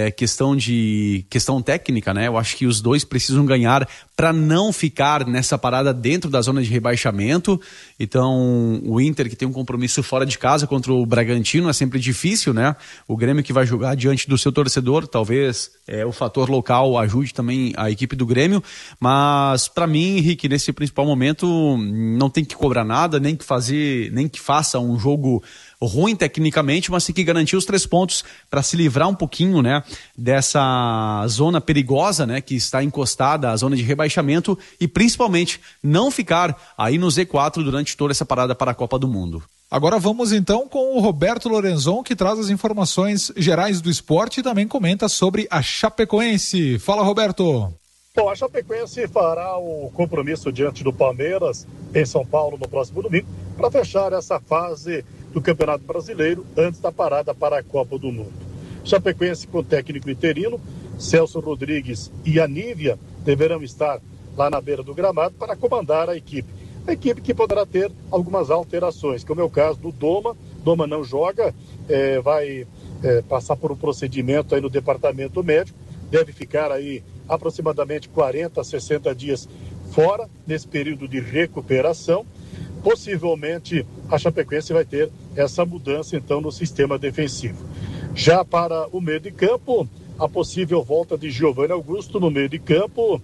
questão técnica, né? Eu acho que os dois precisam ganhar para não ficar nessa parada dentro da zona de rebaixamento. Então, o Inter, que tem um compromisso fora de casa contra o Bragantino, é sempre difícil, né? O Grêmio, que vai jogar diante do seu torcedor, talvez o fator local ajude também a equipe do Grêmio. Mas, para mim, Henrique, nesse principal momento, não tem que cobrar nada, nem que faça um jogo ruim tecnicamente, mas tem que garantir os 3 pontos para se livrar um pouquinho, né, dessa zona perigosa, né, que está encostada à zona de rebaixamento, e principalmente não ficar aí no Z4 durante toda essa parada para a Copa do Mundo. Agora vamos então com o Roberto Lorenzon, que traz as informações gerais do esporte e também comenta sobre a Chapecoense. Fala, Roberto! Bom, a Chapecoense fará o compromisso diante do Palmeiras em São Paulo no próximo domingo para fechar essa fase do Campeonato Brasileiro antes da parada para a Copa do Mundo. Chapecoense com técnico interino, Celso Rodrigues e Anívia deverão estar lá na beira do gramado para comandar a equipe. A equipe que poderá ter algumas alterações, como é o caso do Doma. Doma não joga, vai passar por um procedimento aí no departamento médico, deve ficar aí aproximadamente 40 a 60 dias fora nesse período de recuperação. Possivelmente a Chapecoense vai ter essa mudança então no sistema defensivo. Já para o meio de campo, a possível volta de Giovanni Augusto no meio de campo,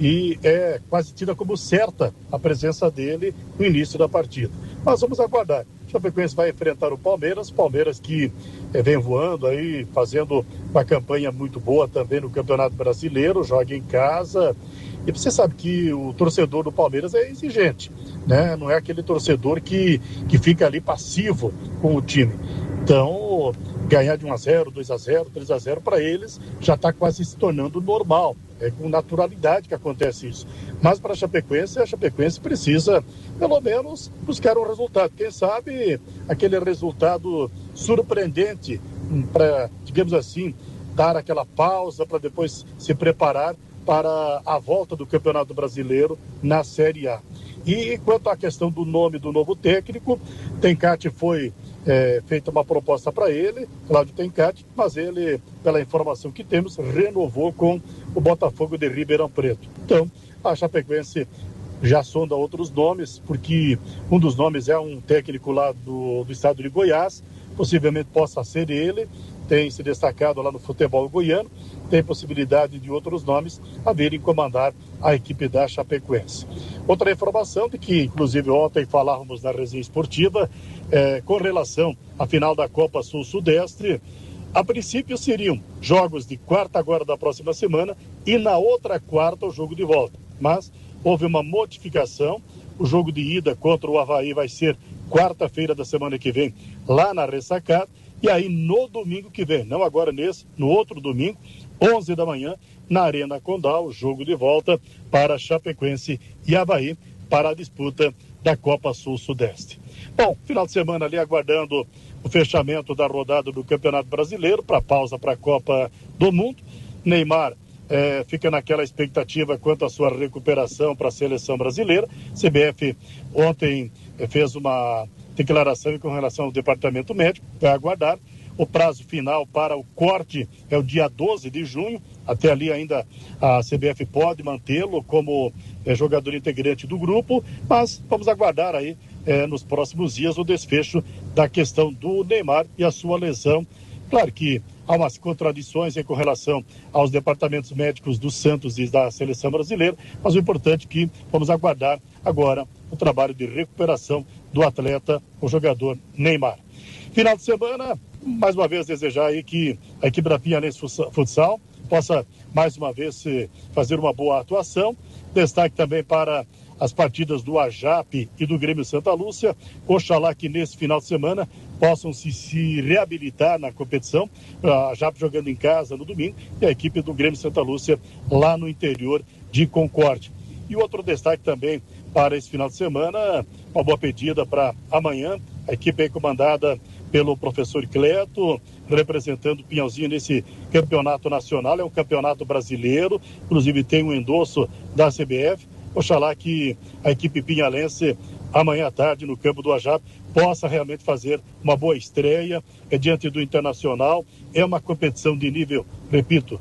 e é quase tida como certa a presença dele no início da partida. Mas vamos aguardar. O Chapecoense vai enfrentar o Palmeiras que vem voando aí, fazendo uma campanha muito boa também no Campeonato Brasileiro, joga em casa. E você sabe que o torcedor do Palmeiras é exigente, né? Não é aquele torcedor que fica ali passivo com o time. Então, ganhar de 1-0, 2-0, 3-0 para eles já está quase se tornando normal. É com naturalidade que acontece isso. Mas para a Chapecoense precisa, pelo menos, buscar um resultado. Quem sabe aquele resultado surpreendente para, digamos assim, dar aquela pausa para depois se preparar para a volta do Campeonato Brasileiro na Série A. E quanto à questão do nome do novo técnico, Tencati foi feita uma proposta para ele, Cláudio Tencati, mas ele, pela informação que temos, renovou com o Botafogo de Ribeirão Preto. Então, a Chapecoense já sonda outros nomes, porque um dos nomes é um técnico lá do estado de Goiás, possivelmente possa ser ele, tem se destacado lá no futebol goiano, tem possibilidade de outros nomes a virem comandar a equipe da Chapecoense. Outra informação de que, inclusive, ontem falávamos na resenha esportiva, com relação à final da Copa Sul-Sudeste, a princípio seriam jogos de quarta agora da próxima semana e na outra quarta o jogo de volta. Mas houve uma modificação, o jogo de ida contra o Avaí vai ser quarta-feira da semana que vem, lá na Ressacada, e aí no domingo que vem, não agora nesse, no outro domingo, 11 da manhã, na Arena Condal, o jogo de volta para Chapecoense e Avaí para a disputa da Copa Sul-Sudeste. Bom, final de semana ali aguardando o fechamento da rodada do Campeonato Brasileiro para pausa para a Copa do Mundo. Neymar fica naquela expectativa quanto à sua recuperação para a seleção brasileira. CBF ontem fez uma declaração com relação ao departamento médico, vai aguardar. O prazo final para o corte é o dia 12 de junho. Até ali ainda a CBF pode mantê-lo como jogador integrante do grupo, mas vamos aguardar aí nos próximos dias o desfecho da questão do Neymar e a sua lesão. Claro que há umas contradições com relação aos departamentos médicos do Santos e da seleção brasileira, mas o importante é que vamos aguardar agora o trabalho de recuperação do atleta, o jogador Neymar. Final de semana, mais uma vez desejar aí que a equipe da Pinhalense Futsal possa mais uma vez fazer uma boa atuação. Destaque também para as partidas do AJAP e do Grêmio Santa Lúcia. Oxalá que nesse final de semana possam se reabilitar na competição. A AJAP jogando em casa no domingo e a equipe do Grêmio Santa Lúcia lá no interior de Concórdia. E outro destaque também para esse final de semana, uma boa pedida para amanhã, a equipe é comandada pelo professor Cleto, representando o Pinhalzinho nesse campeonato nacional, é um campeonato brasileiro, inclusive tem um endosso da CBF. Oxalá que a equipe pinhalense, amanhã à tarde, no campo do AJAP, possa realmente fazer uma boa estreia diante do Internacional. É uma competição de nível, repito,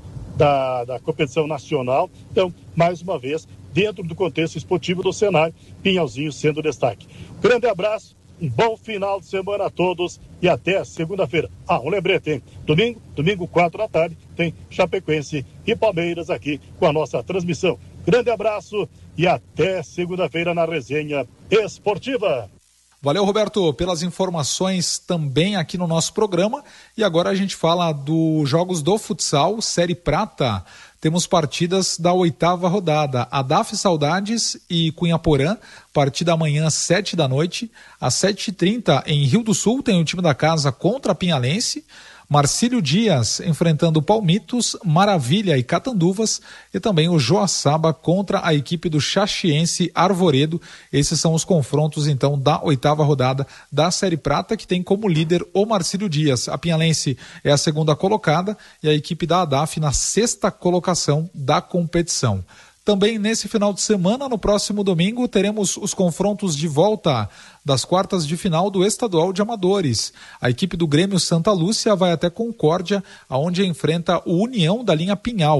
da competição nacional. Então, mais uma vez, dentro do contexto esportivo do Senai, Pinhalzinho sendo destaque. Grande abraço. Um bom final de semana a todos e até segunda-feira. Um lembrete, hein? Domingo 4 da tarde, tem Chapecoense e Palmeiras aqui com a nossa transmissão. Grande abraço e até segunda-feira na resenha esportiva. Valeu, Roberto, pelas informações também aqui no nosso programa. E agora a gente fala dos jogos do futsal, Série Prata. Temos partidas da 8ª rodada. ADAF Saudades e Cunhaporã, partida amanhã às 7 da noite. Às 7h30 em Rio do Sul tem o time da casa contra a Pinhalense. Marcílio Dias enfrentando Palmitos, Maravilha e Catanduvas, e também o Joaçaba contra a equipe do Xaxiense Arvoredo. Esses são os confrontos então da 8ª rodada da Série Prata, que tem como líder o Marcílio Dias. A Pinhalense é a 2ª colocada e a equipe da ADAF na 6ª colocação da competição. Também nesse final de semana, no próximo domingo, teremos os confrontos de volta das quartas de final do Estadual de Amadores. A equipe do Grêmio Santa Lúcia vai até Concórdia, onde enfrenta o União da linha Pinhal.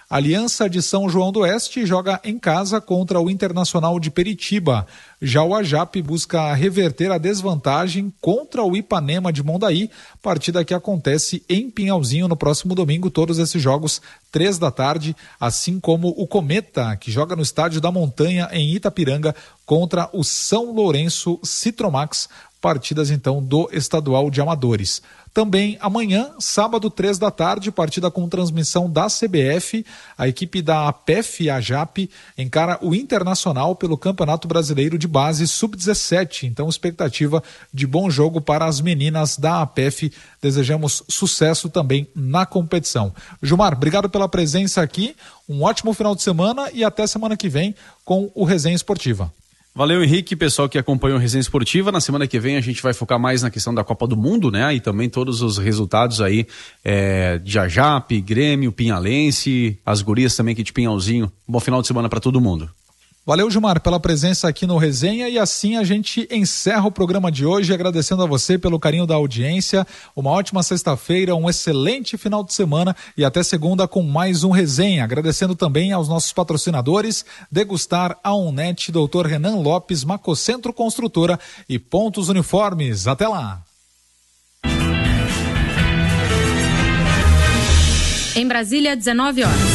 A Aliança de São João do Oeste joga em casa contra o Internacional de Peritiba. Já o AJAP busca reverter a desvantagem contra o Ipanema de Mondaí, partida que acontece em Pinhalzinho no próximo domingo. Todos esses jogos 15h, assim como o Cometa, que joga no Estádio da Montanha em Itapiranga contra o São Lourenço Citromax, partidas então do Estadual de Amadores. Também amanhã, sábado, 15h, partida com transmissão da CBF. A equipe da APEF AJAP encara o Internacional pelo Campeonato Brasileiro de Base Sub-17. Então, expectativa de bom jogo para as meninas da APEF. Desejamos sucesso também na competição. Gilmar, obrigado pela presença aqui. Um ótimo final de semana e até semana que vem com o Resenha Esportiva. Valeu, Henrique, pessoal que acompanha o Resenha Esportiva. Na semana que vem a gente vai focar mais na questão da Copa do Mundo, né? E também todos os resultados aí de AJAP, Grêmio, Pinhalense, as gurias também aqui de Pinhalzinho. Bom final de semana para todo mundo. Valeu, Gilmar, pela presença aqui no Resenha, e assim a gente encerra o programa de hoje, agradecendo a você pelo carinho da audiência. Uma ótima sexta-feira, um excelente final de semana e até segunda com mais um Resenha. Agradecendo também aos nossos patrocinadores, Degustar, Aonet, Dr. Renan Lopes, Macocentro Construtora e Pontos Uniformes. Até lá! Em Brasília, 19 horas.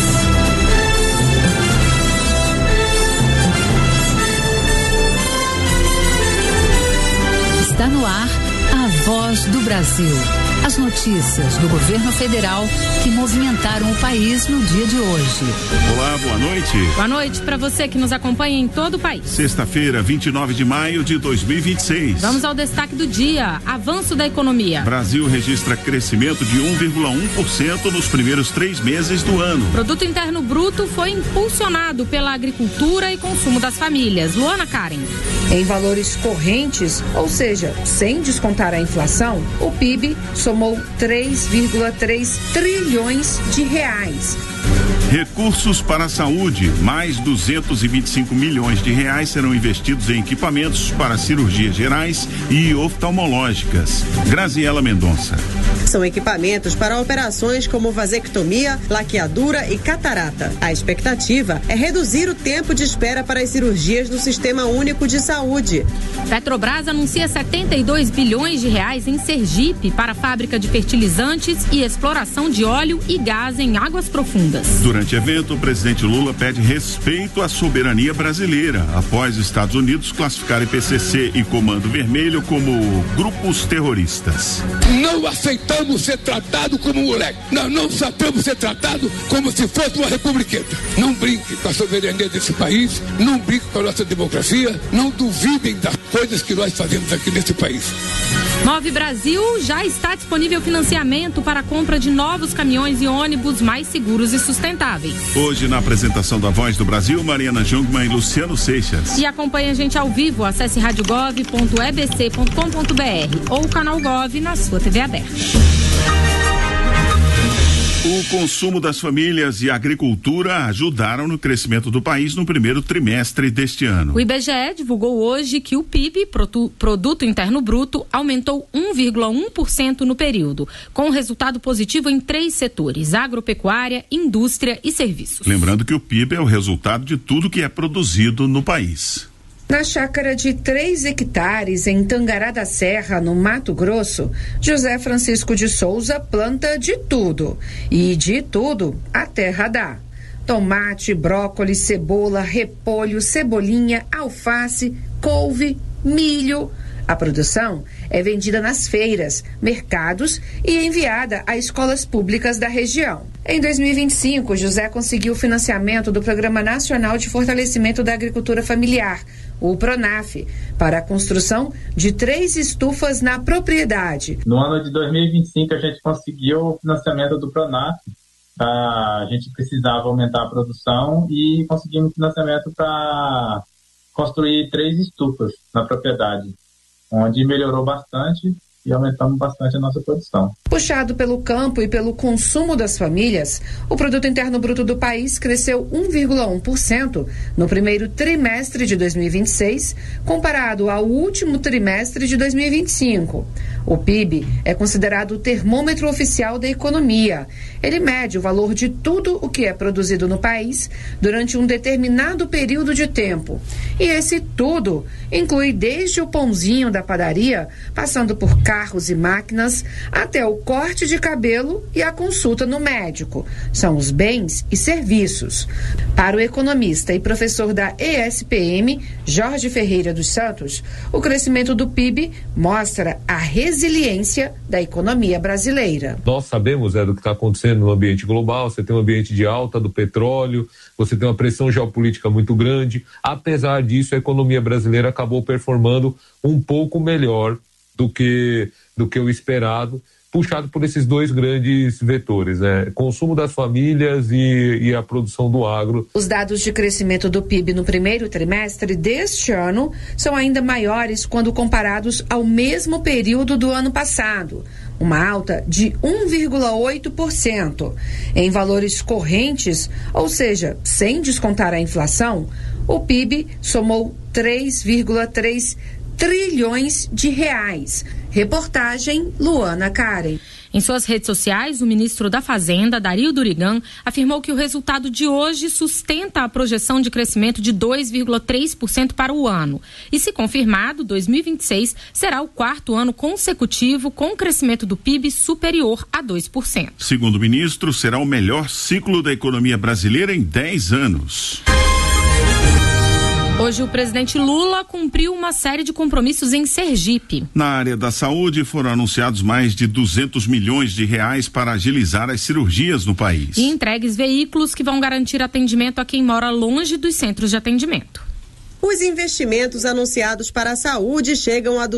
Está no ar a Voz do Brasil. As notícias do governo federal que movimentaram o país no dia de hoje. Olá, boa noite. Boa noite para você que nos acompanha em todo o país. Sexta-feira, 29 de maio de 2026. Vamos ao destaque do dia. Avanço da economia. Brasil registra crescimento de 1,1% nos primeiros 3 meses do ano. Produto Interno Bruto foi impulsionado pela agricultura e consumo das famílias. Luana Karen. Em valores correntes, ou seja, sem descontar a inflação, o PIB somou 3,3 trilhões de reais. Recursos para a saúde, mais 225 milhões de reais serão investidos em equipamentos para cirurgias gerais e oftalmológicas. Graziela Mendonça. São equipamentos para operações como vasectomia, laqueadura e catarata. A expectativa é reduzir o tempo de espera para as cirurgias no Sistema Único de Saúde. Petrobras anuncia 72 bilhões de reais em Sergipe para a fábrica de fertilizantes e exploração de óleo e gás em águas profundas. Durante o evento, o presidente Lula pede respeito à soberania brasileira, após os Estados Unidos classificarem PCC e Comando Vermelho como grupos terroristas. Não aceitamos ser tratado como moleque. Nós não sabemos ser tratado como se fosse uma republiqueta. Não brinque com a soberania desse país, não brinque com a nossa democracia, não duvidem das coisas que nós fazemos aqui nesse país. Move Brasil já está disponível financiamento para a compra de novos caminhões e ônibus mais seguros e sustentáveis. Hoje, na apresentação da Voz do Brasil, Mariana Jungmann e Luciano Seixas. E acompanhe a gente ao vivo, acesse radiogov.ebc.com.br ou o canal Gov na sua TV aberta. O consumo das famílias e a agricultura ajudaram no crescimento do país no primeiro trimestre deste ano. O IBGE divulgou hoje que o PIB, Produto Interno Bruto, aumentou 1,1% no período, com resultado positivo em 3 setores: agropecuária, indústria e serviços. Lembrando que o PIB é o resultado de tudo que é produzido no país. Na chácara de 3 hectares em Tangará da Serra, no Mato Grosso, José Francisco de Souza planta de tudo. E de tudo a terra dá. Tomate, brócolis, cebola, repolho, cebolinha, alface, couve, milho. A produção é vendida nas feiras, mercados e enviada a escolas públicas da região. Em 2025, José conseguiu o financiamento do Programa Nacional de Fortalecimento da Agricultura Familiar, o PRONAF, para a construção de 3 estufas na propriedade. No ano de 2025, a gente conseguiu o financiamento do PRONAF. A gente precisava aumentar a produção e conseguimos financiamento para construir 3 estufas na propriedade, onde melhorou bastante e aumentamos bastante a nossa produção. Puxado pelo campo e pelo consumo das famílias, o Produto Interno Bruto do país cresceu 1,1% no primeiro trimestre de 2026, comparado ao último trimestre de 2025. O PIB é considerado o termômetro oficial da economia. Ele mede o valor de tudo o que é produzido no país durante um determinado período de tempo. E esse tudo inclui desde o pãozinho da padaria, passando por carros e máquinas, até o corte de cabelo e a consulta no médico. São os bens e serviços. Para o economista e professor da ESPM, Jorge Ferreira dos Santos, o crescimento do PIB mostra a resiliência da economia brasileira. Nós sabemos do que está acontecendo no ambiente global. Você tem um ambiente de alta do petróleo, você tem uma pressão geopolítica muito grande. Apesar disso, a economia brasileira acabou performando um pouco melhor do que o esperado, puxado por esses dois grandes vetores, consumo das famílias e a produção do agro. Os dados de crescimento do PIB no primeiro trimestre deste ano são ainda maiores quando comparados ao mesmo período do ano passado, uma alta de 1,8%. Em valores correntes, ou seja, sem descontar a inflação, o PIB somou 3,3 trilhões de reais. Reportagem Luana Karen. Em suas redes sociais, o ministro da Fazenda, Dario Durigan, afirmou que o resultado de hoje sustenta a projeção de crescimento de 2,3% para o ano. E, se confirmado, 2026 será o quarto ano consecutivo com crescimento do PIB superior a 2%. Segundo o ministro, será o melhor ciclo da economia brasileira em 10 anos. Hoje o presidente Lula cumpriu uma série de compromissos em Sergipe. Na área da saúde foram anunciados mais de 200 milhões de reais para agilizar as cirurgias no país. E entregues veículos que vão garantir atendimento a quem mora longe dos centros de atendimento. Os investimentos anunciados para a saúde chegam a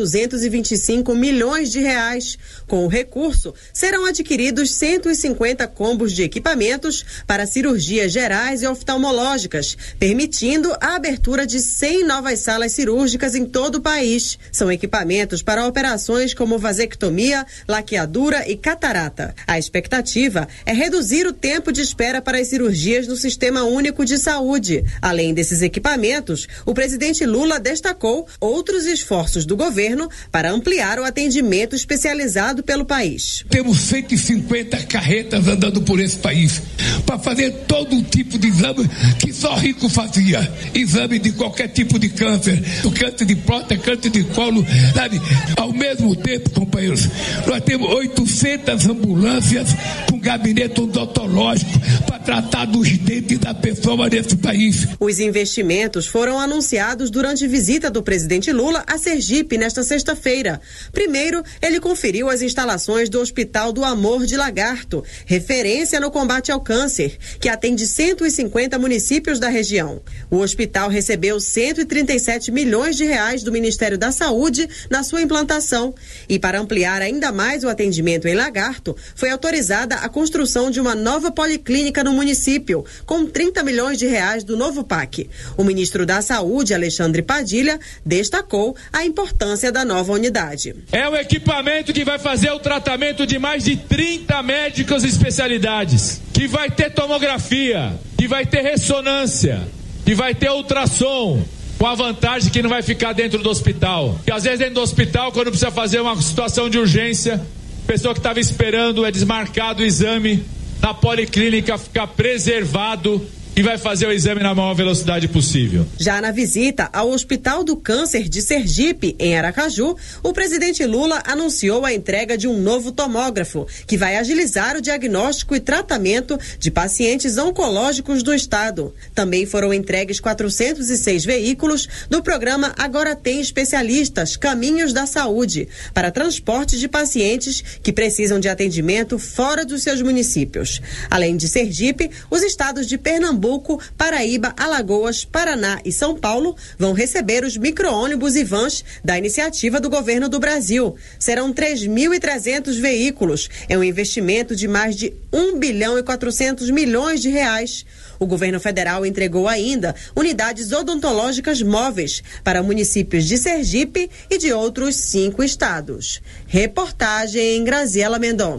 225 milhões de reais. Com o recurso, serão adquiridos 150 combos de equipamentos para cirurgias gerais e oftalmológicas, permitindo a abertura de 100 novas salas cirúrgicas em todo o país. São equipamentos para operações como vasectomia, laqueadura e catarata. A expectativa é reduzir o tempo de espera para as cirurgias no Sistema Único de Saúde. Além desses equipamentos, o presidente Lula destacou outros esforços do governo para ampliar o atendimento especializado pelo país. Temos 150 carretas andando por esse país para fazer todo tipo de exame que só rico fazia. Exame de qualquer tipo de câncer, do câncer de próstata, câncer de colo, sabe? Ao mesmo tempo, companheiros, nós temos 800 ambulâncias com gabinete odontológico para tratar dos dentes da pessoa nesse país. Os investimentos foram anunciados durante visita do presidente Lula a Sergipe nesta sexta-feira. Primeiro, ele conferiu as instalações do Hospital do Amor de Lagarto, referência no combate ao câncer, que atende 150 municípios da região. O hospital recebeu 137 milhões de reais do Ministério da Saúde na sua implantação. E para ampliar ainda mais o atendimento em Lagarto, foi autorizada a construção de uma nova policlínica no município, com 30 milhões de reais do novo PAC. O ministro da Saúde, Alexandre Padilha, destacou a importância da nova unidade. É um equipamento que vai fazer o tratamento de mais de 30 médicos e especialidades, que vai ter tomografia, que vai ter ressonância, que vai ter ultrassom, com a vantagem que não vai ficar dentro do hospital. Porque às vezes dentro do hospital, quando precisa fazer uma situação de urgência, a pessoa que estava esperando é desmarcado o exame, na policlínica fica preservado e vai fazer o exame na maior velocidade possível. Já na visita ao Hospital do Câncer de Sergipe, em Aracaju, o presidente Lula anunciou a entrega de um novo tomógrafo, que vai agilizar o diagnóstico e tratamento de pacientes oncológicos do estado. Também foram entregues 406 veículos do programa Agora Tem Especialistas, Caminhos da Saúde, para transporte de pacientes que precisam de atendimento fora dos seus municípios. Além de Sergipe, os estados de Pernambuco, Paraíba, Alagoas, Paraná e São Paulo vão receber os micro-ônibus e vans da iniciativa do governo do Brasil. Serão 3.300 veículos. É um investimento de mais de 1 bilhão e 400 milhões de reais. O governo federal entregou ainda unidades odontológicas móveis para municípios de Sergipe e de outros 5 estados. Reportagem Graziela Mendonça.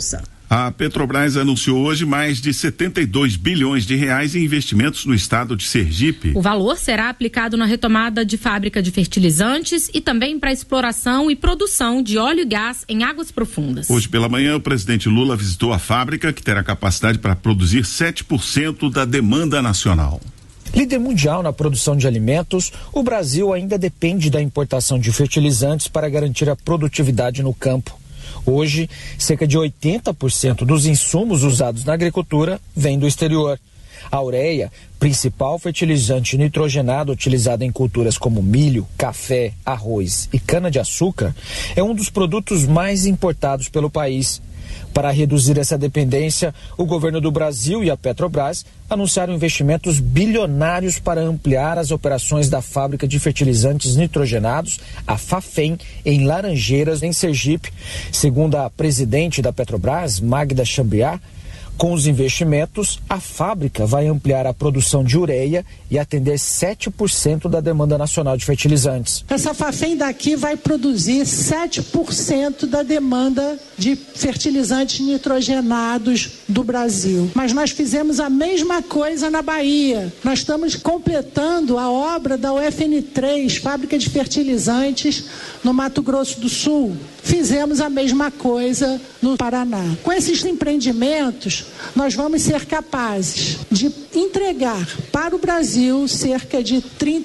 A Petrobras anunciou hoje mais de 72 bilhões de reais em investimentos no estado de Sergipe. O valor será aplicado na retomada de fábrica de fertilizantes e também para exploração e produção de óleo e gás em águas profundas. Hoje pela manhã, o presidente Lula visitou a fábrica, que terá capacidade para produzir 7% da demanda nacional. Líder mundial na produção de alimentos, o Brasil ainda depende da importação de fertilizantes para garantir a produtividade no campo. Hoje, cerca de 80% dos insumos usados na agricultura vêm do exterior. A ureia, principal fertilizante nitrogenado utilizado em culturas como milho, café, arroz e cana-de-açúcar, é um dos produtos mais importados pelo país. Para reduzir essa dependência, o governo do Brasil e a Petrobras anunciaram investimentos bilionários para ampliar as operações da fábrica de fertilizantes nitrogenados, a Fafem, em Laranjeiras, em Sergipe. Segundo a presidente da Petrobras, Magda Chambriard, com os investimentos, a fábrica vai ampliar a produção de ureia e atender 7% da demanda nacional de fertilizantes. Essa Fafem daqui vai produzir 7% da demanda de fertilizantes nitrogenados do Brasil. Mas nós fizemos a mesma coisa na Bahia. Nós estamos completando a obra da UFN3, fábrica de fertilizantes, no Mato Grosso do Sul. Fizemos a mesma coisa no Paraná. Com esses empreendimentos, nós vamos ser capazes de entregar para o Brasil cerca de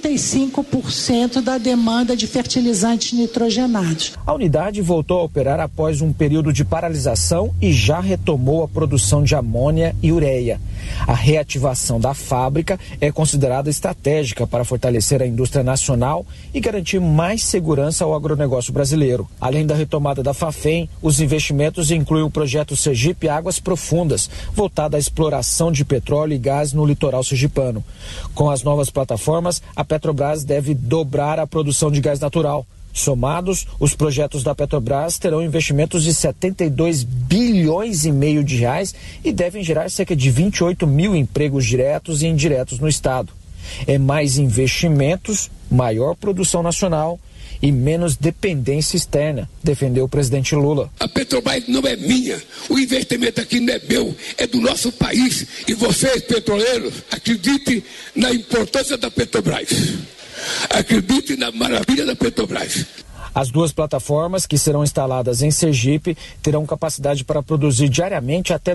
35% da demanda de fertilizantes nitrogenados. A unidade voltou a operar após um período de paralisação e já retomou a produção de amônia e ureia. A reativação da fábrica é considerada estratégica para fortalecer a indústria nacional e garantir mais segurança ao agronegócio brasileiro. Além da retomada da Fafem, os investimentos incluem o projeto Sergipe Águas Profundas, voltado à exploração de petróleo e gás no litoral sergipano. Com as novas plataformas, a Petrobras deve dobrar a produção de gás natural. Somados, os projetos da Petrobras terão investimentos de 72 bilhões e meio de reais e devem gerar cerca de 28 mil empregos diretos e indiretos no estado. É mais investimentos, maior produção nacional e menos dependência externa, defendeu o presidente Lula. A Petrobras não é minha, o investimento aqui não é meu, é do nosso país. E vocês, petroleiros, acreditem na importância da Petrobras. Acredite na maravilha da Petrobras. As duas plataformas, que serão instaladas em Sergipe, terão capacidade para produzir diariamente até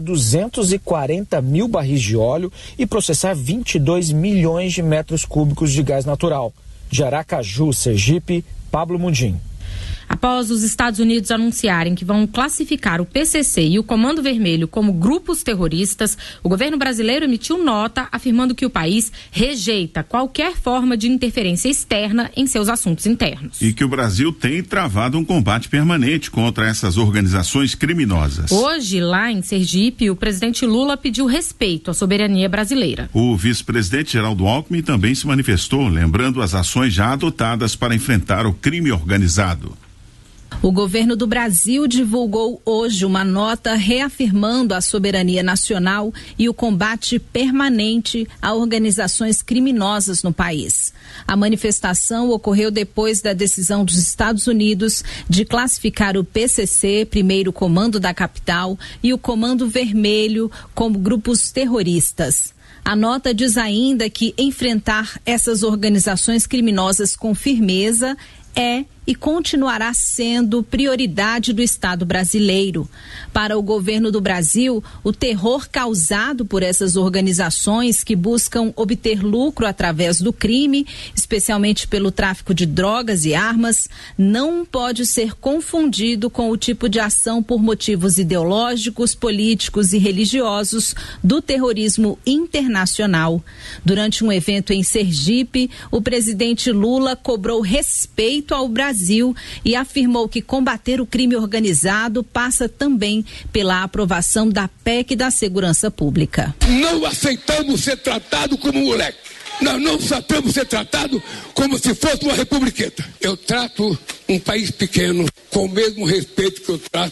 240 mil barris de óleo e processar 22 milhões de metros cúbicos de gás natural. De Aracaju, Sergipe, Pablo Mundim. Após os Estados Unidos anunciarem que vão classificar o PCC e o Comando Vermelho como grupos terroristas, o governo brasileiro emitiu nota afirmando que o país rejeita qualquer forma de interferência externa em seus assuntos internos. E que o Brasil tem travado um combate permanente contra essas organizações criminosas. Hoje, lá em Sergipe, o presidente Lula pediu respeito à soberania brasileira. O vice-presidente Geraldo Alckmin também se manifestou, lembrando as ações já adotadas para enfrentar o crime organizado. O governo do Brasil divulgou hoje uma nota reafirmando a soberania nacional e o combate permanente a organizações criminosas no país. A manifestação ocorreu depois da decisão dos Estados Unidos de classificar o PCC, primeiro comando da capital, e o Comando Vermelho como grupos terroristas. A nota diz ainda que enfrentar essas organizações criminosas com firmeza é e continuará sendo prioridade do Estado brasileiro. Para o governo do Brasil, o terror causado por essas organizações que buscam obter lucro através do crime, especialmente pelo tráfico de drogas e armas, não pode ser confundido com o tipo de ação por motivos ideológicos, políticos e religiosos do terrorismo internacional. Durante um evento em Sergipe, o presidente Lula cobrou respeito ao Brasil e afirmou que combater o crime organizado passa também pela aprovação da PEC da Segurança Pública. Não aceitamos ser tratado como moleque. Nós não aceitamos ser tratado como se fosse uma republiqueta. Eu trato um país pequeno com o mesmo respeito que eu trato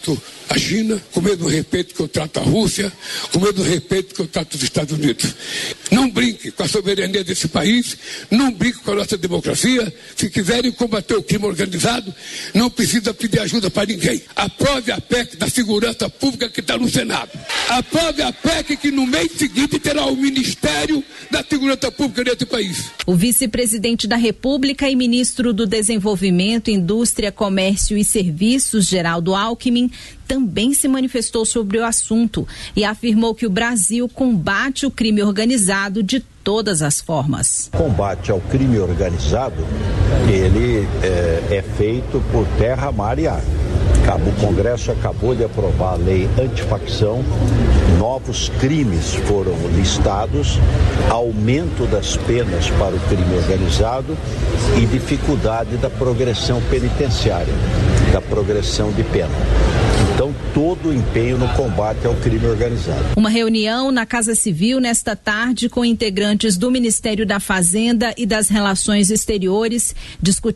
a China, com o mesmo respeito que eu trato a Rússia, com o mesmo respeito que eu trato os Estados Unidos. Não brinque com a soberania desse país, não brinque com a nossa democracia. Se quiserem combater o crime organizado, não precisa pedir ajuda para ninguém. Aprove a PEC da segurança pública que está no Senado. Aprove a PEC que no mês seguinte terá o Ministério da Segurança Pública desse país. O vice-presidente da República e ministro do Desenvolvimento, Indústria, Comércio e Serviços, Geraldo Alckmin, também se manifestou sobre o assunto e afirmou que o Brasil combate o crime organizado de todas as formas. O combate ao crime organizado, ele é feito por terra, mar e ar. O Congresso acabou de aprovar a lei antifacção, novos crimes foram listados, aumento das penas para o crime organizado e dificuldade da progressão penitenciária, da progressão de pena. Então, todo o empenho no combate ao crime organizado. Uma reunião na Casa Civil nesta tarde com integrantes do Ministério da Fazenda e das Relações Exteriores discutindo